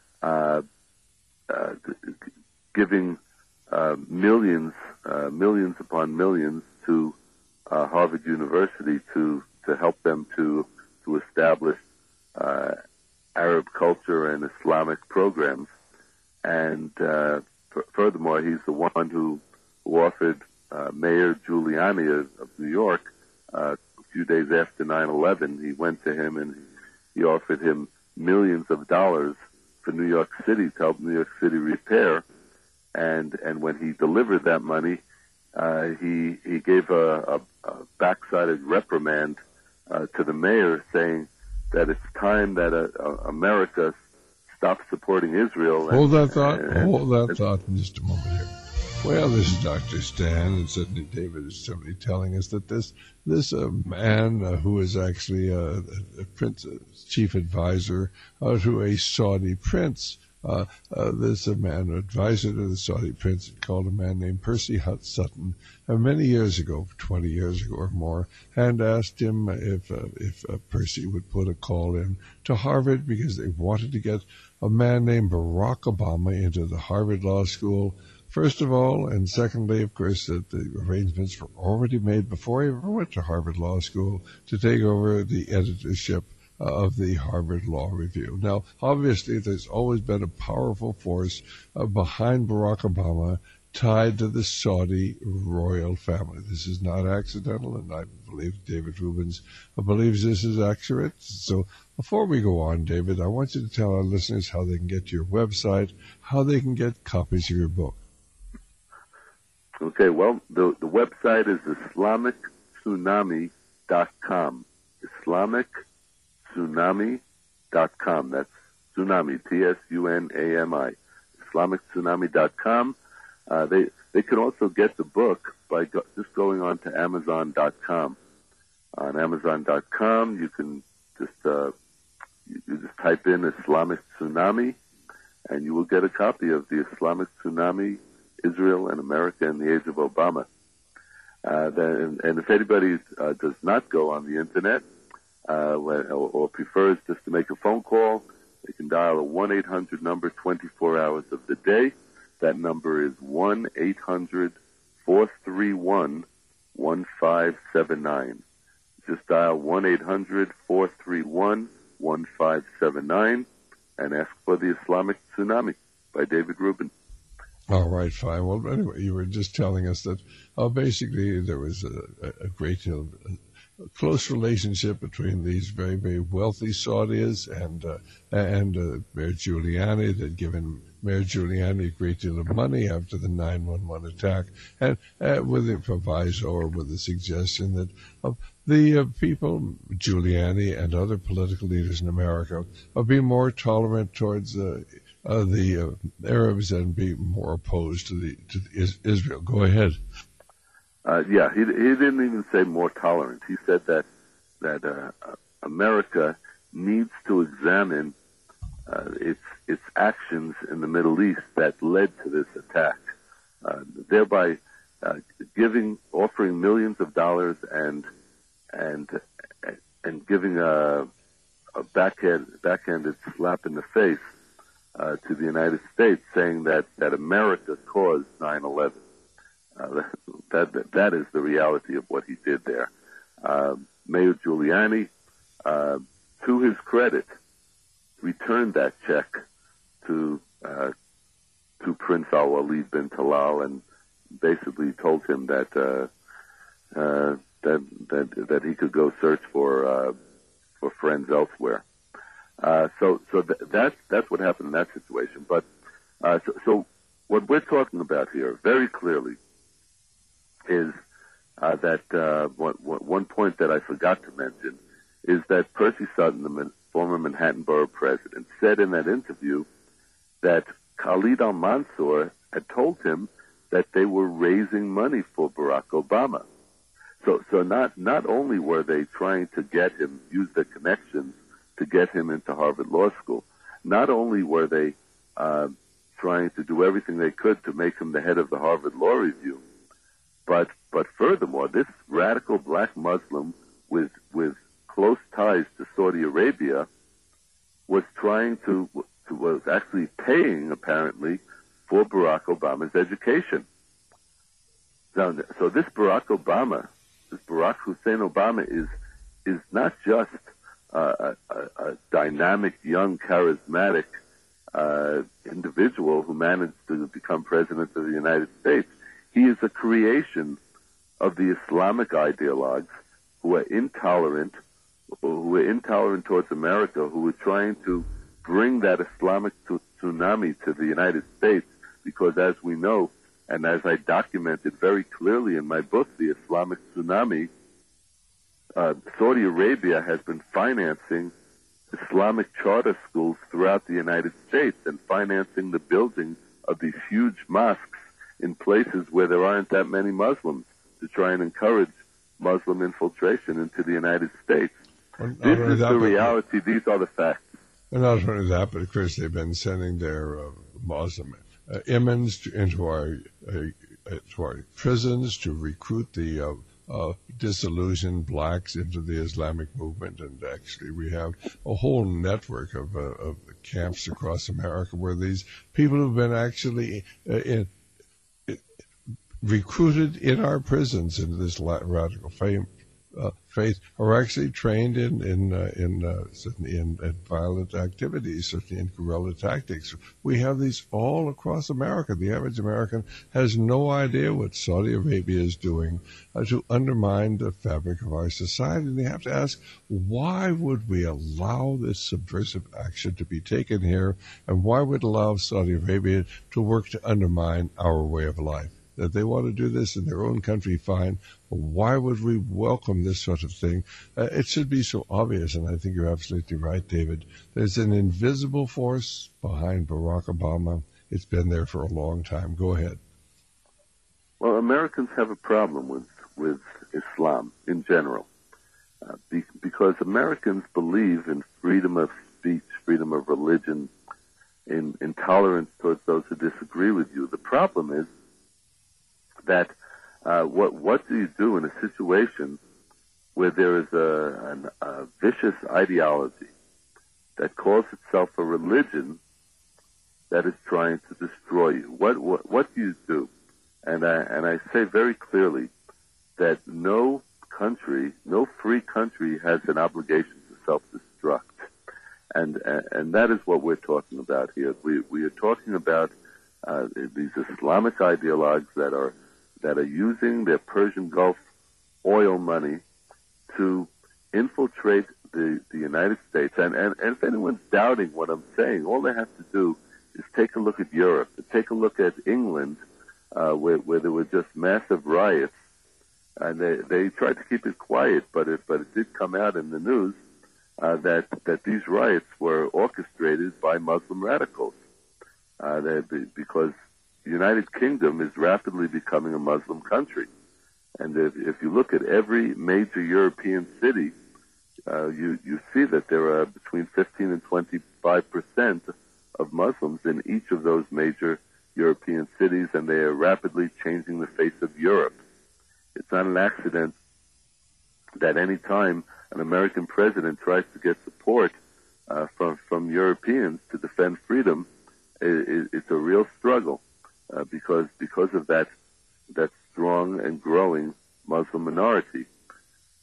Speaker 17: giving millions upon millions to Harvard University to help them to establish Arab culture and Islamic programs. And furthermore, he's the one who offered Mayor Giuliani of New York a few days after 9/11. He went to him and he offered him millions of dollars for New York City to help New York City repair. And when he delivered that money, he gave a backsided reprimand to the mayor, saying that it's time that America stops supporting Israel.
Speaker 2: Hold that thought in just a moment here. Well, this is Dr. Stan, and Sidney David is simply telling us that this man who is actually a chief advisor to a Saudi prince, this man, advisor to the Saudi prince, called a man named Percy Sutton many years ago, 20 years ago or more, and asked him if Percy would put a call in to Harvard because they wanted to get a man named Barack Obama into the Harvard Law School. First of all, and secondly, of course, that the arrangements were already made before he ever went to Harvard Law School to take over the editorship of the Harvard Law Review. Now, obviously, there's always been a powerful force behind Barack Obama tied to the Saudi royal family. This is not accidental, and I believe David Rubens believes this is accurate. So before we go on, David, I want you to tell our listeners how they can get to your website, how they can get copies of your book.
Speaker 17: Okay, well, the website is IslamicTsunami.com. IslamicTsunami.com. That's tsunami, Tsunami. IslamicTsunami.com. They can also get the book by just going on to Amazon.com. On Amazon.com, you can just you just type in Islamic Tsunami, and you will get a copy of the Islamic Tsunami, Israel and America in the Age of Obama. And if anybody does not go on the Internet or prefers just to make a phone call, they can dial a 1-800 number 24 hours of the day. That number is 1-800-431-1579. Just dial 1-800-431-1579 and ask for the Islamic Tsunami by David Rubin.
Speaker 2: All right, fine. Well, anyway, you were just telling us that basically there was a great deal of a close relationship between these very, very wealthy Saudis and Mayor Giuliani. They'd given Mayor Giuliani a great deal of money after the 9/11 attack, and with the proviso or with the suggestion that the people, Giuliani and other political leaders in America, would be more tolerant towards the Arabs and be more opposed to Israel. Go ahead.
Speaker 17: Yeah, he didn't even say more tolerant. He said that America needs to examine its actions in the Middle East that led to this attack, thereby offering millions of dollars and giving a backhanded slap in the face to the United States, saying that America caused 9/11. That is the reality of what he did there. Mayor Giuliani, to his credit, returned that check to Prince Al-Walid bin Talal and basically told him that that he could go search for friends elsewhere. So that's what happened in that situation. But so what we're talking about here very clearly is that one point that I forgot to mention is that Percy Sutton, the former Manhattan Borough president, said in that interview that Khalid al-Mansour had told him that they were raising money for Barack Obama. So not only were they trying to get him, use their connections to get him into Harvard Law School, not only were they trying to do everything they could to make him the head of the Harvard Law Review, but furthermore, this radical black Muslim with close ties to Saudi Arabia was was actually paying, apparently, for Barack Obama's education. Now, so this Barack Hussein Obama is not just a dynamic, young, charismatic individual who managed to become president of the United States. He is a creation of the Islamic ideologues who are intolerant towards America, who are trying to bring that Islamic tsunami to the United States, because as we know, and as I documented very clearly in my book, The Islamic Tsunami, Saudi Arabia has been financing Islamic charter schools throughout the United States and financing the building of these huge mosques in places where there aren't that many Muslims to try and encourage Muslim infiltration into the United States. This is the reality. These are the facts.
Speaker 2: And not only that, but of course they've been sending their Muslim imams into our prisons to recruit the disillusioned blacks into the Islamic movement. And actually we have a whole network of camps across America where these people have been actually recruited in our prisons into this radical faith, are actually trained in violent activities, certainly in guerrilla tactics. We have these all across America. The average American has no idea what Saudi Arabia is doing to undermine the fabric of our society. And they have to ask, why would we allow this subversive action to be taken here, and why would allow Saudi Arabia to work to undermine our way of life? That they want to do this in their own country, fine. But why would we welcome this sort of thing? It should be so obvious, and I think you're absolutely right, David. There's an invisible force behind Barack Obama. It's been there for a long time. Go ahead.
Speaker 17: Well, Americans have a problem with Islam in general, because Americans believe in freedom of speech, freedom of religion, in intolerance towards those who disagree with you. The problem is that what do you do in a situation where there is a vicious ideology that calls itself a religion that is trying to destroy you? What do you do? And I say very clearly that no free country has an obligation to self-destruct, and that is what we're talking about here. We are talking about these Islamic ideologues that are using their Persian Gulf oil money to infiltrate the United States. And if anyone's doubting what I'm saying, all they have to do is take a look at Europe, take a look at England, where there were just massive riots. And they tried to keep it quiet, but it did come out in the news that these riots were orchestrated by Muslim radicals, because the United Kingdom is rapidly becoming a Muslim country. And if you look at every major European city, you see that there are between 15 and 25% of Muslims in each of those major European cities, and they are rapidly changing the face of Europe. It's not an accident that any time an American president tries to get support from Europeans to defend freedom, it's a real struggle. Because of that strong and growing Muslim minority.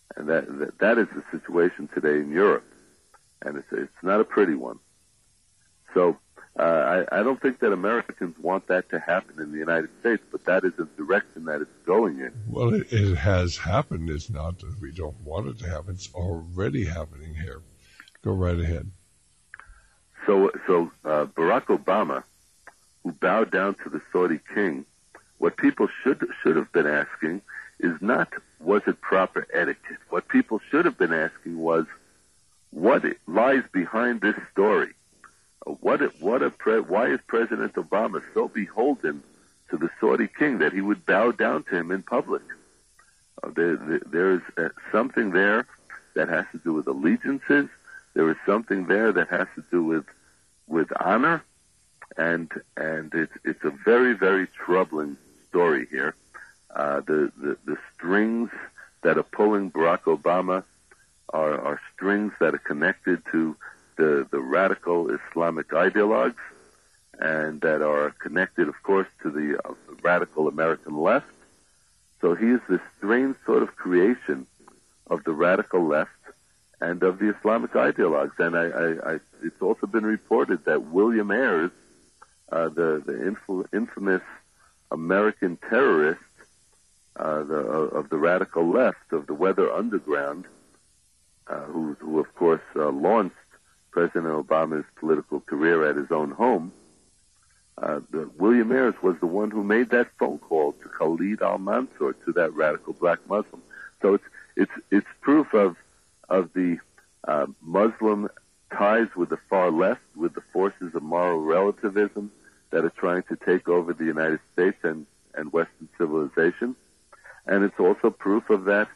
Speaker 17: And that is the situation today in Europe. And it's not a pretty one. So I don't think that Americans want that to happen in the United States, but that is the direction that it's going in.
Speaker 2: Well, it has happened. It's not that we don't want it to happen. It's already happening here. Go right ahead.
Speaker 17: So Barack Obama, who bowed down to the Saudi king, what people should have been asking is not, was it proper etiquette? What people should have been asking was, what lies behind this story? Why is President Obama so beholden to the Saudi king that he would bow down to him in public? There's something there that has to do with allegiances. There is something there that has to do with honor, and it's a very, very troubling story here. The strings that are pulling Barack Obama are strings that are connected to the radical Islamic ideologues, and that are connected, of course, to the radical American left. So he is this strange sort of creation of the radical left and of the Islamic ideologues. And it's also been reported that William Ayers, the infamous American terrorist of the radical left, of the Weather Underground, who of course launched President Obama's political career at his own home, William Ayers was the one who made that phone call to Khalid al-Mansur, to that radical black Muslim. So it's proof of the Muslim ties with the far left, with the forces of moral relativism that are trying to take over the United States and Western civilization. And it's also proof of that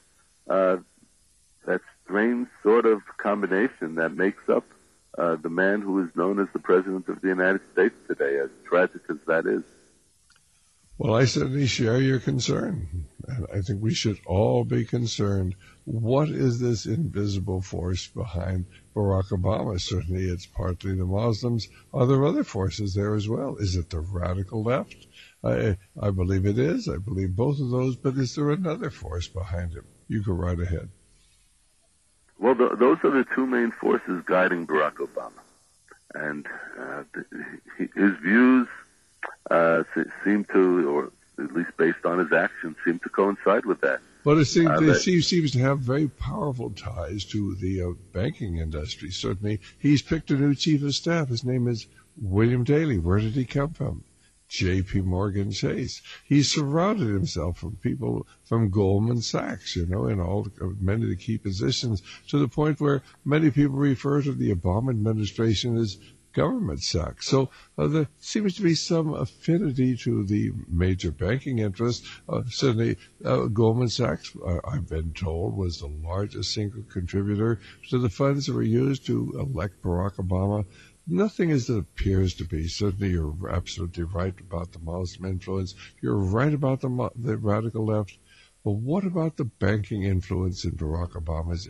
Speaker 17: strange sort of combination that makes up the man who is known as the President of the United States today, as tragic as that is.
Speaker 2: Well, I certainly share your concern, and I think we should all be concerned. What is this invisible force behind Barack Obama? Certainly it's partly the Muslims. Are there other forces there as well? Is it the radical left? I believe it is. I believe both of those, but is there another force behind him? You go right ahead.
Speaker 17: Well, those are the two main forces guiding Barack Obama. And his views seem to, or at least based on his actions, seem to coincide with that.
Speaker 2: But it seems to have very powerful ties to the banking industry. Certainly, he's picked a new chief of staff. His name is William Daley. Where did he come from? J.P. Morgan Chase. He surrounded himself from people from Goldman Sachs, in many of the key positions, to the point where many people refer to the Obama administration as government Sachs. So there seems to be some affinity to the major banking interests. Certainly, Goldman Sachs, I've been told, was the largest single contributor to the funds that were used to elect Barack Obama. Nothing as it appears to be. Certainly, you're absolutely right about the Muslim influence. You're right about the radical left. But what about the banking influence in Barack Obama's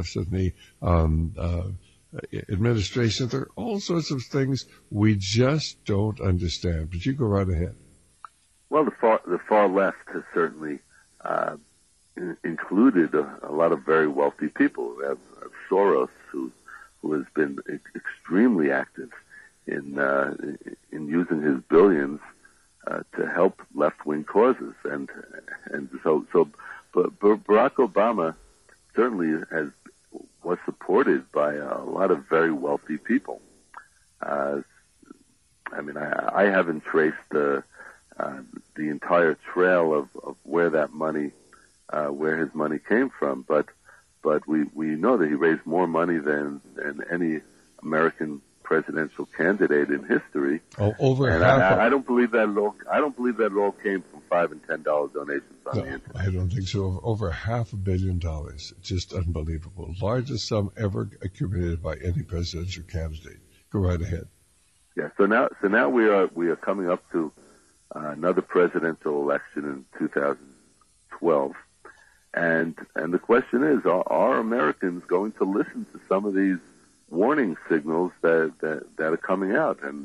Speaker 2: administration? There are all sorts of things we just don't understand. But you go right ahead.
Speaker 17: Well, the far left has certainly included a lot of very wealthy people. We have Soros, who has been extremely active in using his billions to help left-wing causes, and so but Barack Obama certainly was supported by a lot of very wealthy people. I haven't traced the entire trail of where that money, where his money came from, but we know that he raised more money than any American presidential candidate in history.
Speaker 2: Oh, over
Speaker 17: and
Speaker 2: half.
Speaker 17: I don't believe that at all. I don't believe that at all came from $5 and $10 donations on the internet.
Speaker 2: I don't think so. Over $500 million. Just unbelievable. Largest sum ever accumulated by any presidential candidate. Go right ahead.
Speaker 17: Yeah. So now we are coming up to another presidential election in 2012. And the question is, are Americans going to listen to some of these warning signals that are coming out? And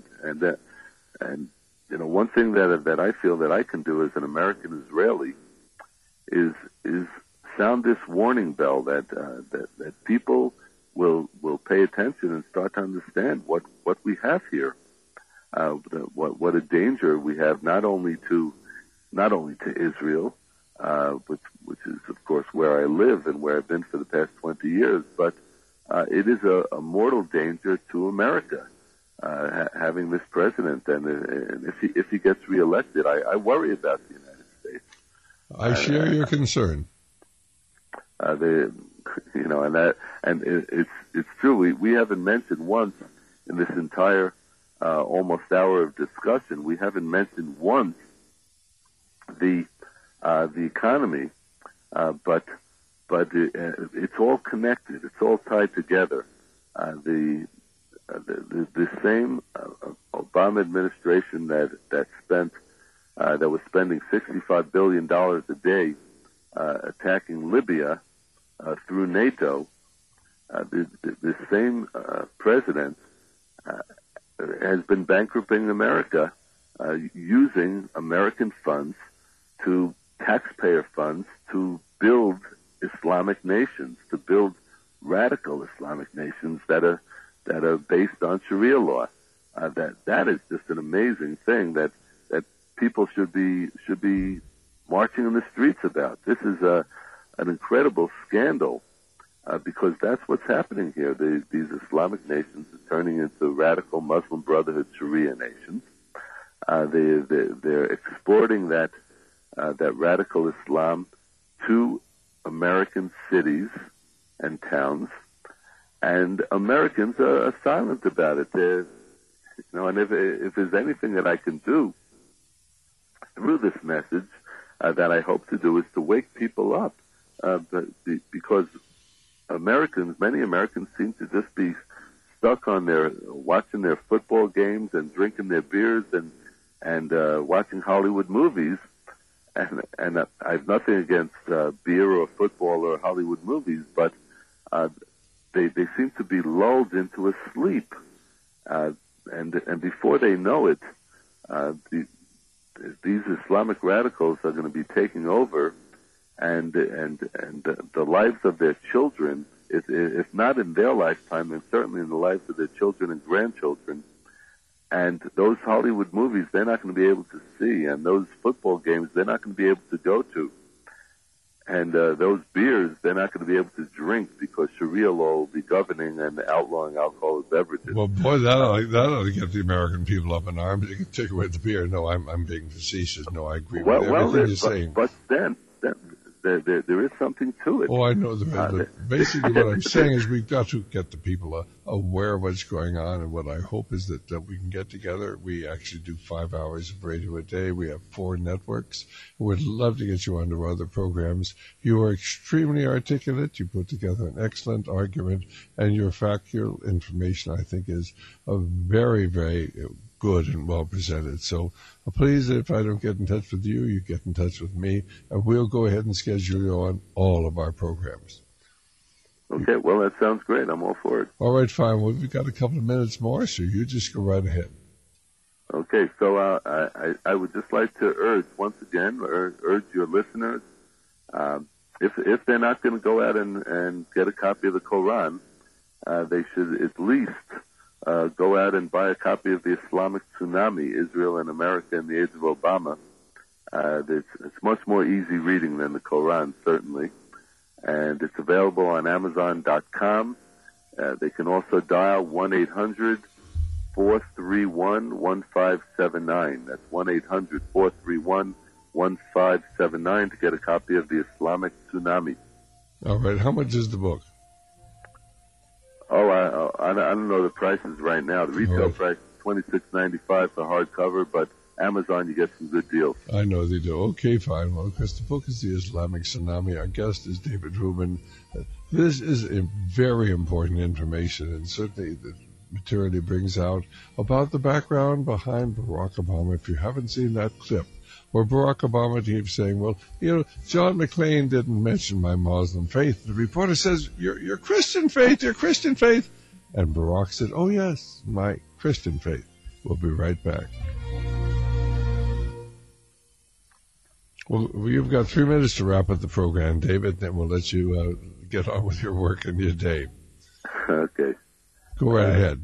Speaker 17: one thing that I feel that I can do as an American Israeli is sound this warning bell that people will pay attention and start to understand what we have here, what a danger we have not only to Israel, which is of course where I live and where I've been for the past 20 years, but it is a mortal danger to America. Having this president, and if he gets reelected, I worry about the United States.
Speaker 2: I share your concern. It's true. We haven't mentioned once in this entire almost hour of discussion. We haven't mentioned once the economy, but it's all connected. It's all tied together. The same Obama administration that was spending $65 billion a day attacking Libya through NATO, the same president has been bankrupting America using American funds, taxpayer funds, to build Islamic nations, to build radical Islamic nations that are based on Sharia law. That is just an amazing thing that people should be marching in the streets about. This is an incredible scandal because that's what's happening here. These Islamic nations are turning into radical Muslim Brotherhood Sharia nations. They're exporting that radical Islam to American cities and towns. And Americans are silent about it. And if there's anything that I can do through this message, that I hope to do, is to wake people up, because many Americans seem to just be stuck on watching their football games and drinking their beers and watching Hollywood movies. And I have nothing against beer or football or Hollywood movies, but they seem to be lulled into a sleep, and before they know it, these Islamic radicals are going to be taking over, and the lives of their children, if not in their lifetime, then certainly in the lives of their children and grandchildren. And those Hollywood movies, they're not going to be able to see, and those football games, they're not going to be able to go to. And those beers, they're not going to be able to drink because Sharia law will be governing and outlawing alcoholic beverages. Well, boy, that'll get the American people up in arms. You can take away the beer. No, I'm being facetious. No, I agree with everything you're saying.
Speaker 17: But then there is something to it.
Speaker 2: Oh, I know. Basically, what I'm saying is we've got to get the people aware of what's going on, and what I hope is that we can get together. We actually do 5 hours of radio a day. We have 4 networks. We'd love to get you onto other programs. You are extremely articulate. You put together an excellent argument, and your factual information, I think, is very, very good and well presented. So please, if I don't get in touch with you, you get in touch with me, and we'll go ahead and schedule you on all of our programs.
Speaker 17: Okay, well, that sounds great. I'm all for it.
Speaker 2: All right, fine. Well, we've got a couple of minutes more, so you just go right ahead.
Speaker 17: Okay, so I would just like to urge your listeners, if they're not going to go out and get a copy of the Quran, they should at least go out and buy a copy of the Islamic Tsunami, Israel and America in the Age of Obama. It's much more easy reading than the Quran, certainly. And it's available on Amazon.com. They can also dial 1-800-431-1579. That's 1-800-431-1579 to get a copy of the Islamic Tsunami.
Speaker 2: All right. How much is the book?
Speaker 17: Oh, I don't know the prices right now. The retail price is $26.95 for hardcover, but Amazon, you get some good deals.
Speaker 2: I know they do. Okay, fine. Well, because the book is the Islamic Tsunami. Our guest is David Rubin. This is a very important information, and certainly the material he brings out about the background behind Barack Obama. If you haven't seen that clip, where Barack Obama keeps saying, well, John McCain didn't mention my Muslim faith. The reporter says, your Christian faith, your Christian faith. And Barack said, oh, yes, my Christian faith. We'll be right back. Well, you've got 3 minutes to wrap up the program, David, then we'll let you get on with your work and your day.
Speaker 17: Okay.
Speaker 2: Go right ahead.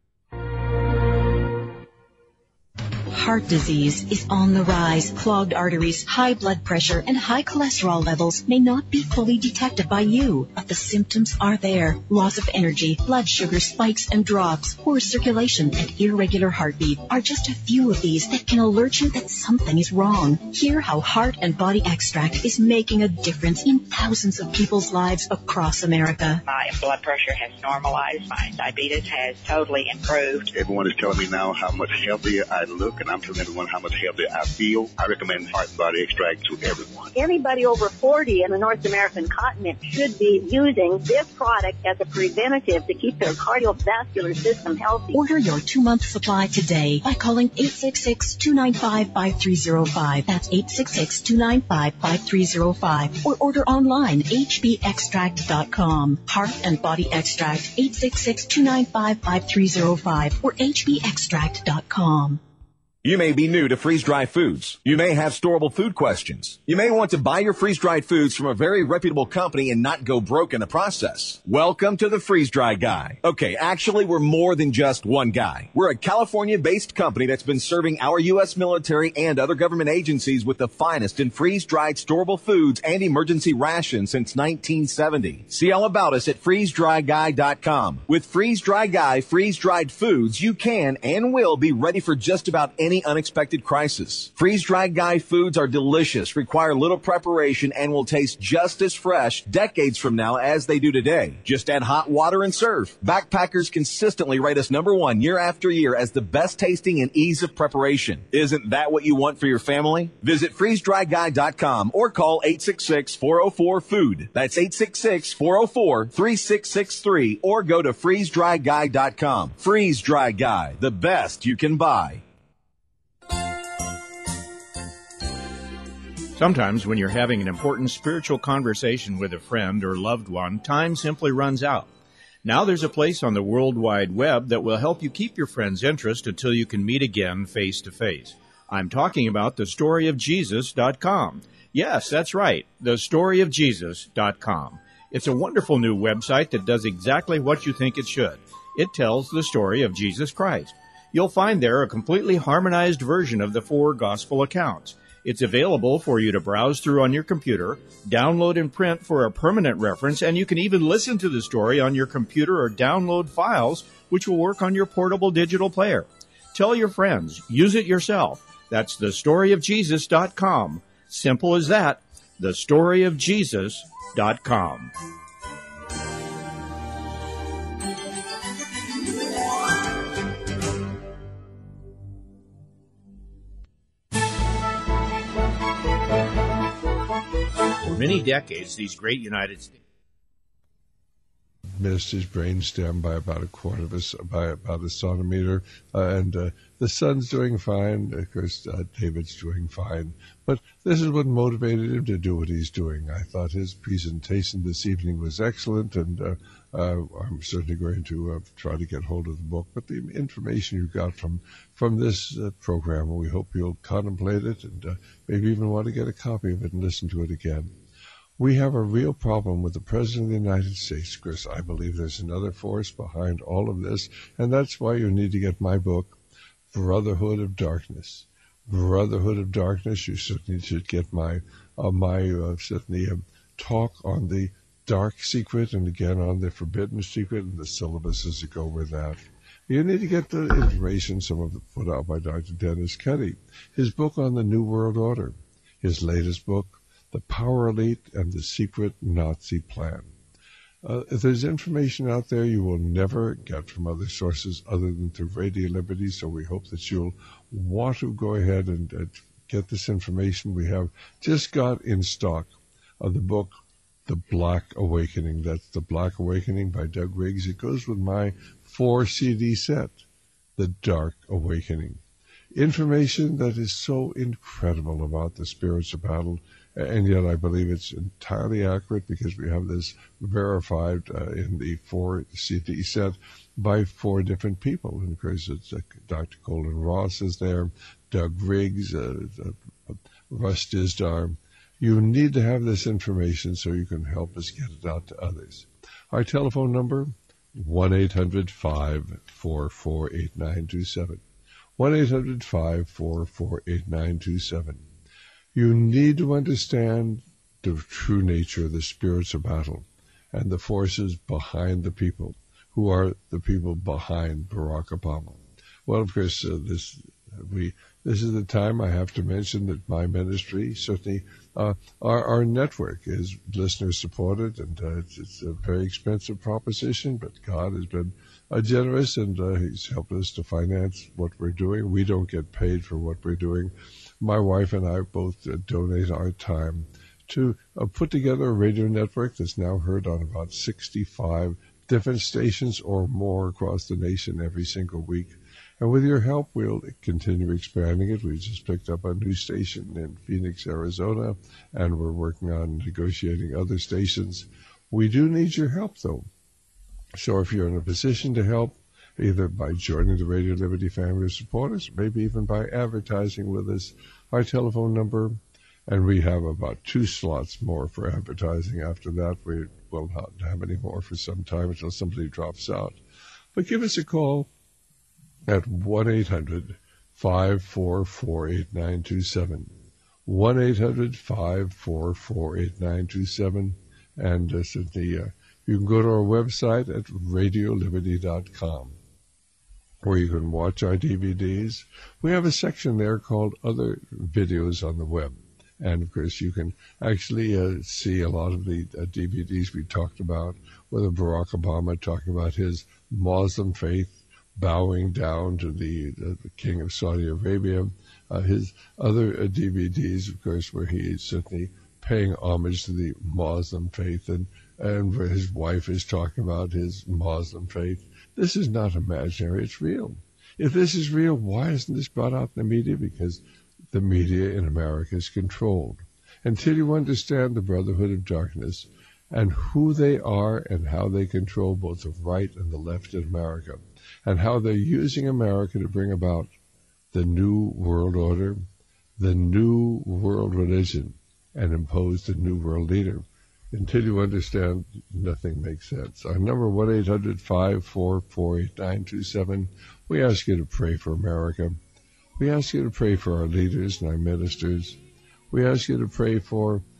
Speaker 6: Heart disease is on the rise. Clogged arteries, high blood pressure, and high cholesterol levels may not be fully detected by you, but the symptoms are there. Loss of energy, blood sugar spikes and drops, poor circulation, and irregular heartbeat are just a few of these that can alert you that something is wrong. Hear how Heart and Body Extract is making a difference in thousands of people's lives across America.
Speaker 7: My blood pressure has normalized. My diabetes has totally improved.
Speaker 8: Everyone is telling me now how much healthier I look, and I'm telling everyone how much healthier I feel. I recommend Heart and Body Extract to everyone.
Speaker 9: Anybody over 40 in the North American continent should be using this product as a preventative to keep their cardiovascular system healthy.
Speaker 6: Order your 2-month supply today by calling 866-295-5305. That's 866-295-5305. Or order online, hbextract.com. Heart and Body Extract, 866-295-5305 or hbextract.com.
Speaker 10: You may be new to freeze-dried foods. You may have storable food questions. You may want to buy your freeze-dried foods from a very reputable company and not go broke in the process. Welcome to the Freeze-Dry Guy. Okay, actually, we're more than just one guy. We're a California-based company that's been serving our U.S. military and other government agencies with the finest in freeze-dried storable foods and emergency rations since 1970. See all about us at freezedryguy.com. With Freeze-Dry Guy freeze-dried foods, you can and will be ready for just about any unexpected crisis. Freeze-dried Guy foods are delicious, require little preparation, and will taste just as fresh decades from now as they do today. Just add hot water and serve. Backpackers consistently rate us #1 year after year as the best tasting and ease of preparation. Isn't that what you want for your family? Visit freezedryguy.com or call 866-404-FOOD. That's 866-404-3663 or go to freezedryguy.com. Freeze-Dry Guy, the best you can buy.
Speaker 4: Sometimes when you're having an important spiritual conversation with a friend or loved one, time simply runs out. Now there's a place on the World Wide Web that will help you keep your friend's interest until you can meet again face to face. I'm talking about thestoryofjesus.com. Yes, that's right, thestoryofjesus.com. It's a wonderful new website that does exactly what you think it should. It tells the story of Jesus Christ. You'll find there a completely harmonized version of the 4 gospel accounts. It's available for you to browse through on your computer, download and print for a permanent reference, and you can even listen to the story on your computer or download files, which will work on your portable digital player. Tell your friends. Use it yourself. That's thestoryofjesus.com. Simple as that. thestoryofjesus.com. For many decades, these great United States
Speaker 2: missed his brainstem by about a centimeter, and the son's doing fine. Of course, David's doing fine. But this is what motivated him to do what he's doing. I thought his presentation this evening was excellent, and I'm certainly going to try to get hold of the book. But the information you got from this program, we hope you'll contemplate it and maybe even want to get a copy of it and listen to it again. We have a real problem with the President of the United States, Chris. I believe there's another force behind all of this, and that's why you need to get my book, Brotherhood of Darkness. Brotherhood of Darkness. You certainly should get my talk on the dark secret and again on the forbidden secret and the syllabuses that go with that. You need to get the information, some of it put out by Dr. Dennis Kenny. His book on the New World Order. His latest book, The Power Elite and the Secret Nazi Plan. If there's information out there you will never get from other sources other than through Radio Liberty, so we hope that you'll want to go ahead and get this information. We have just got in stock of the book, The Black Awakening. That's The Black Awakening by Doug Riggs. It goes with my 4-CD set, The Dark Awakening. Information that is so incredible about the spiritual battle, and yet I believe it's entirely accurate because we have this verified in the 4-CD set by 4 different people. And of course, it's Dr. Colin Ross is there, Doug Riggs, Russ Dizdar. You need to have this information so you can help us get it out to others. Our telephone number, 1-800-544-8927. 1-800-544-8927. You need to understand the true nature of the spirits of battle and the forces behind the people, who are the people behind Barack Obama. Well, of course, this is the time I have to mention that my ministry, certainly our network, is listener supported, and it's a very expensive proposition, but God has been generous, and He's helped us to finance what we're doing. We don't get paid for what we're doing. My wife and I both donate our time to put together a radio network that's now heard on about 65 different stations or more across the nation every single week. And with your help, we'll continue expanding it. We just picked up a new station in Phoenix, Arizona, and we're working on negotiating other stations. We do need your help, though. So if you're in a position to help, either by joining the Radio Liberty family of supporters, maybe even by advertising with us, our telephone number, and we have about 2 slots more for advertising. After that, we will not have any more for some time until somebody drops out. But give us a call at 1-800-544-8927. 1-800-544-8927. And certainly you can go to our website at radioliberty.com, where you can watch our DVDs. We have a section there called Other Videos on the Web. And, of course, you can actually see a lot of the DVDs we talked about, whether Barack Obama talking about his Muslim faith, bowing down to the king of Saudi Arabia, his other DVDs, of course, where he is certainly paying homage to the Muslim faith, and where his wife is talking about his Muslim faith. This is not imaginary, it's real. If this is real, why isn't this brought out in the media? Because the media in America is controlled. Until you understand the Brotherhood of Darkness and who they are and how they control both the right and the left in America, and how they're using America to bring about the new world order, the new world religion, and impose the new world leader. Until you understand, nothing makes sense. Our number, 1-800-544-8927. We ask you to pray for America. We ask you to pray for our leaders and our ministers. We ask you to pray for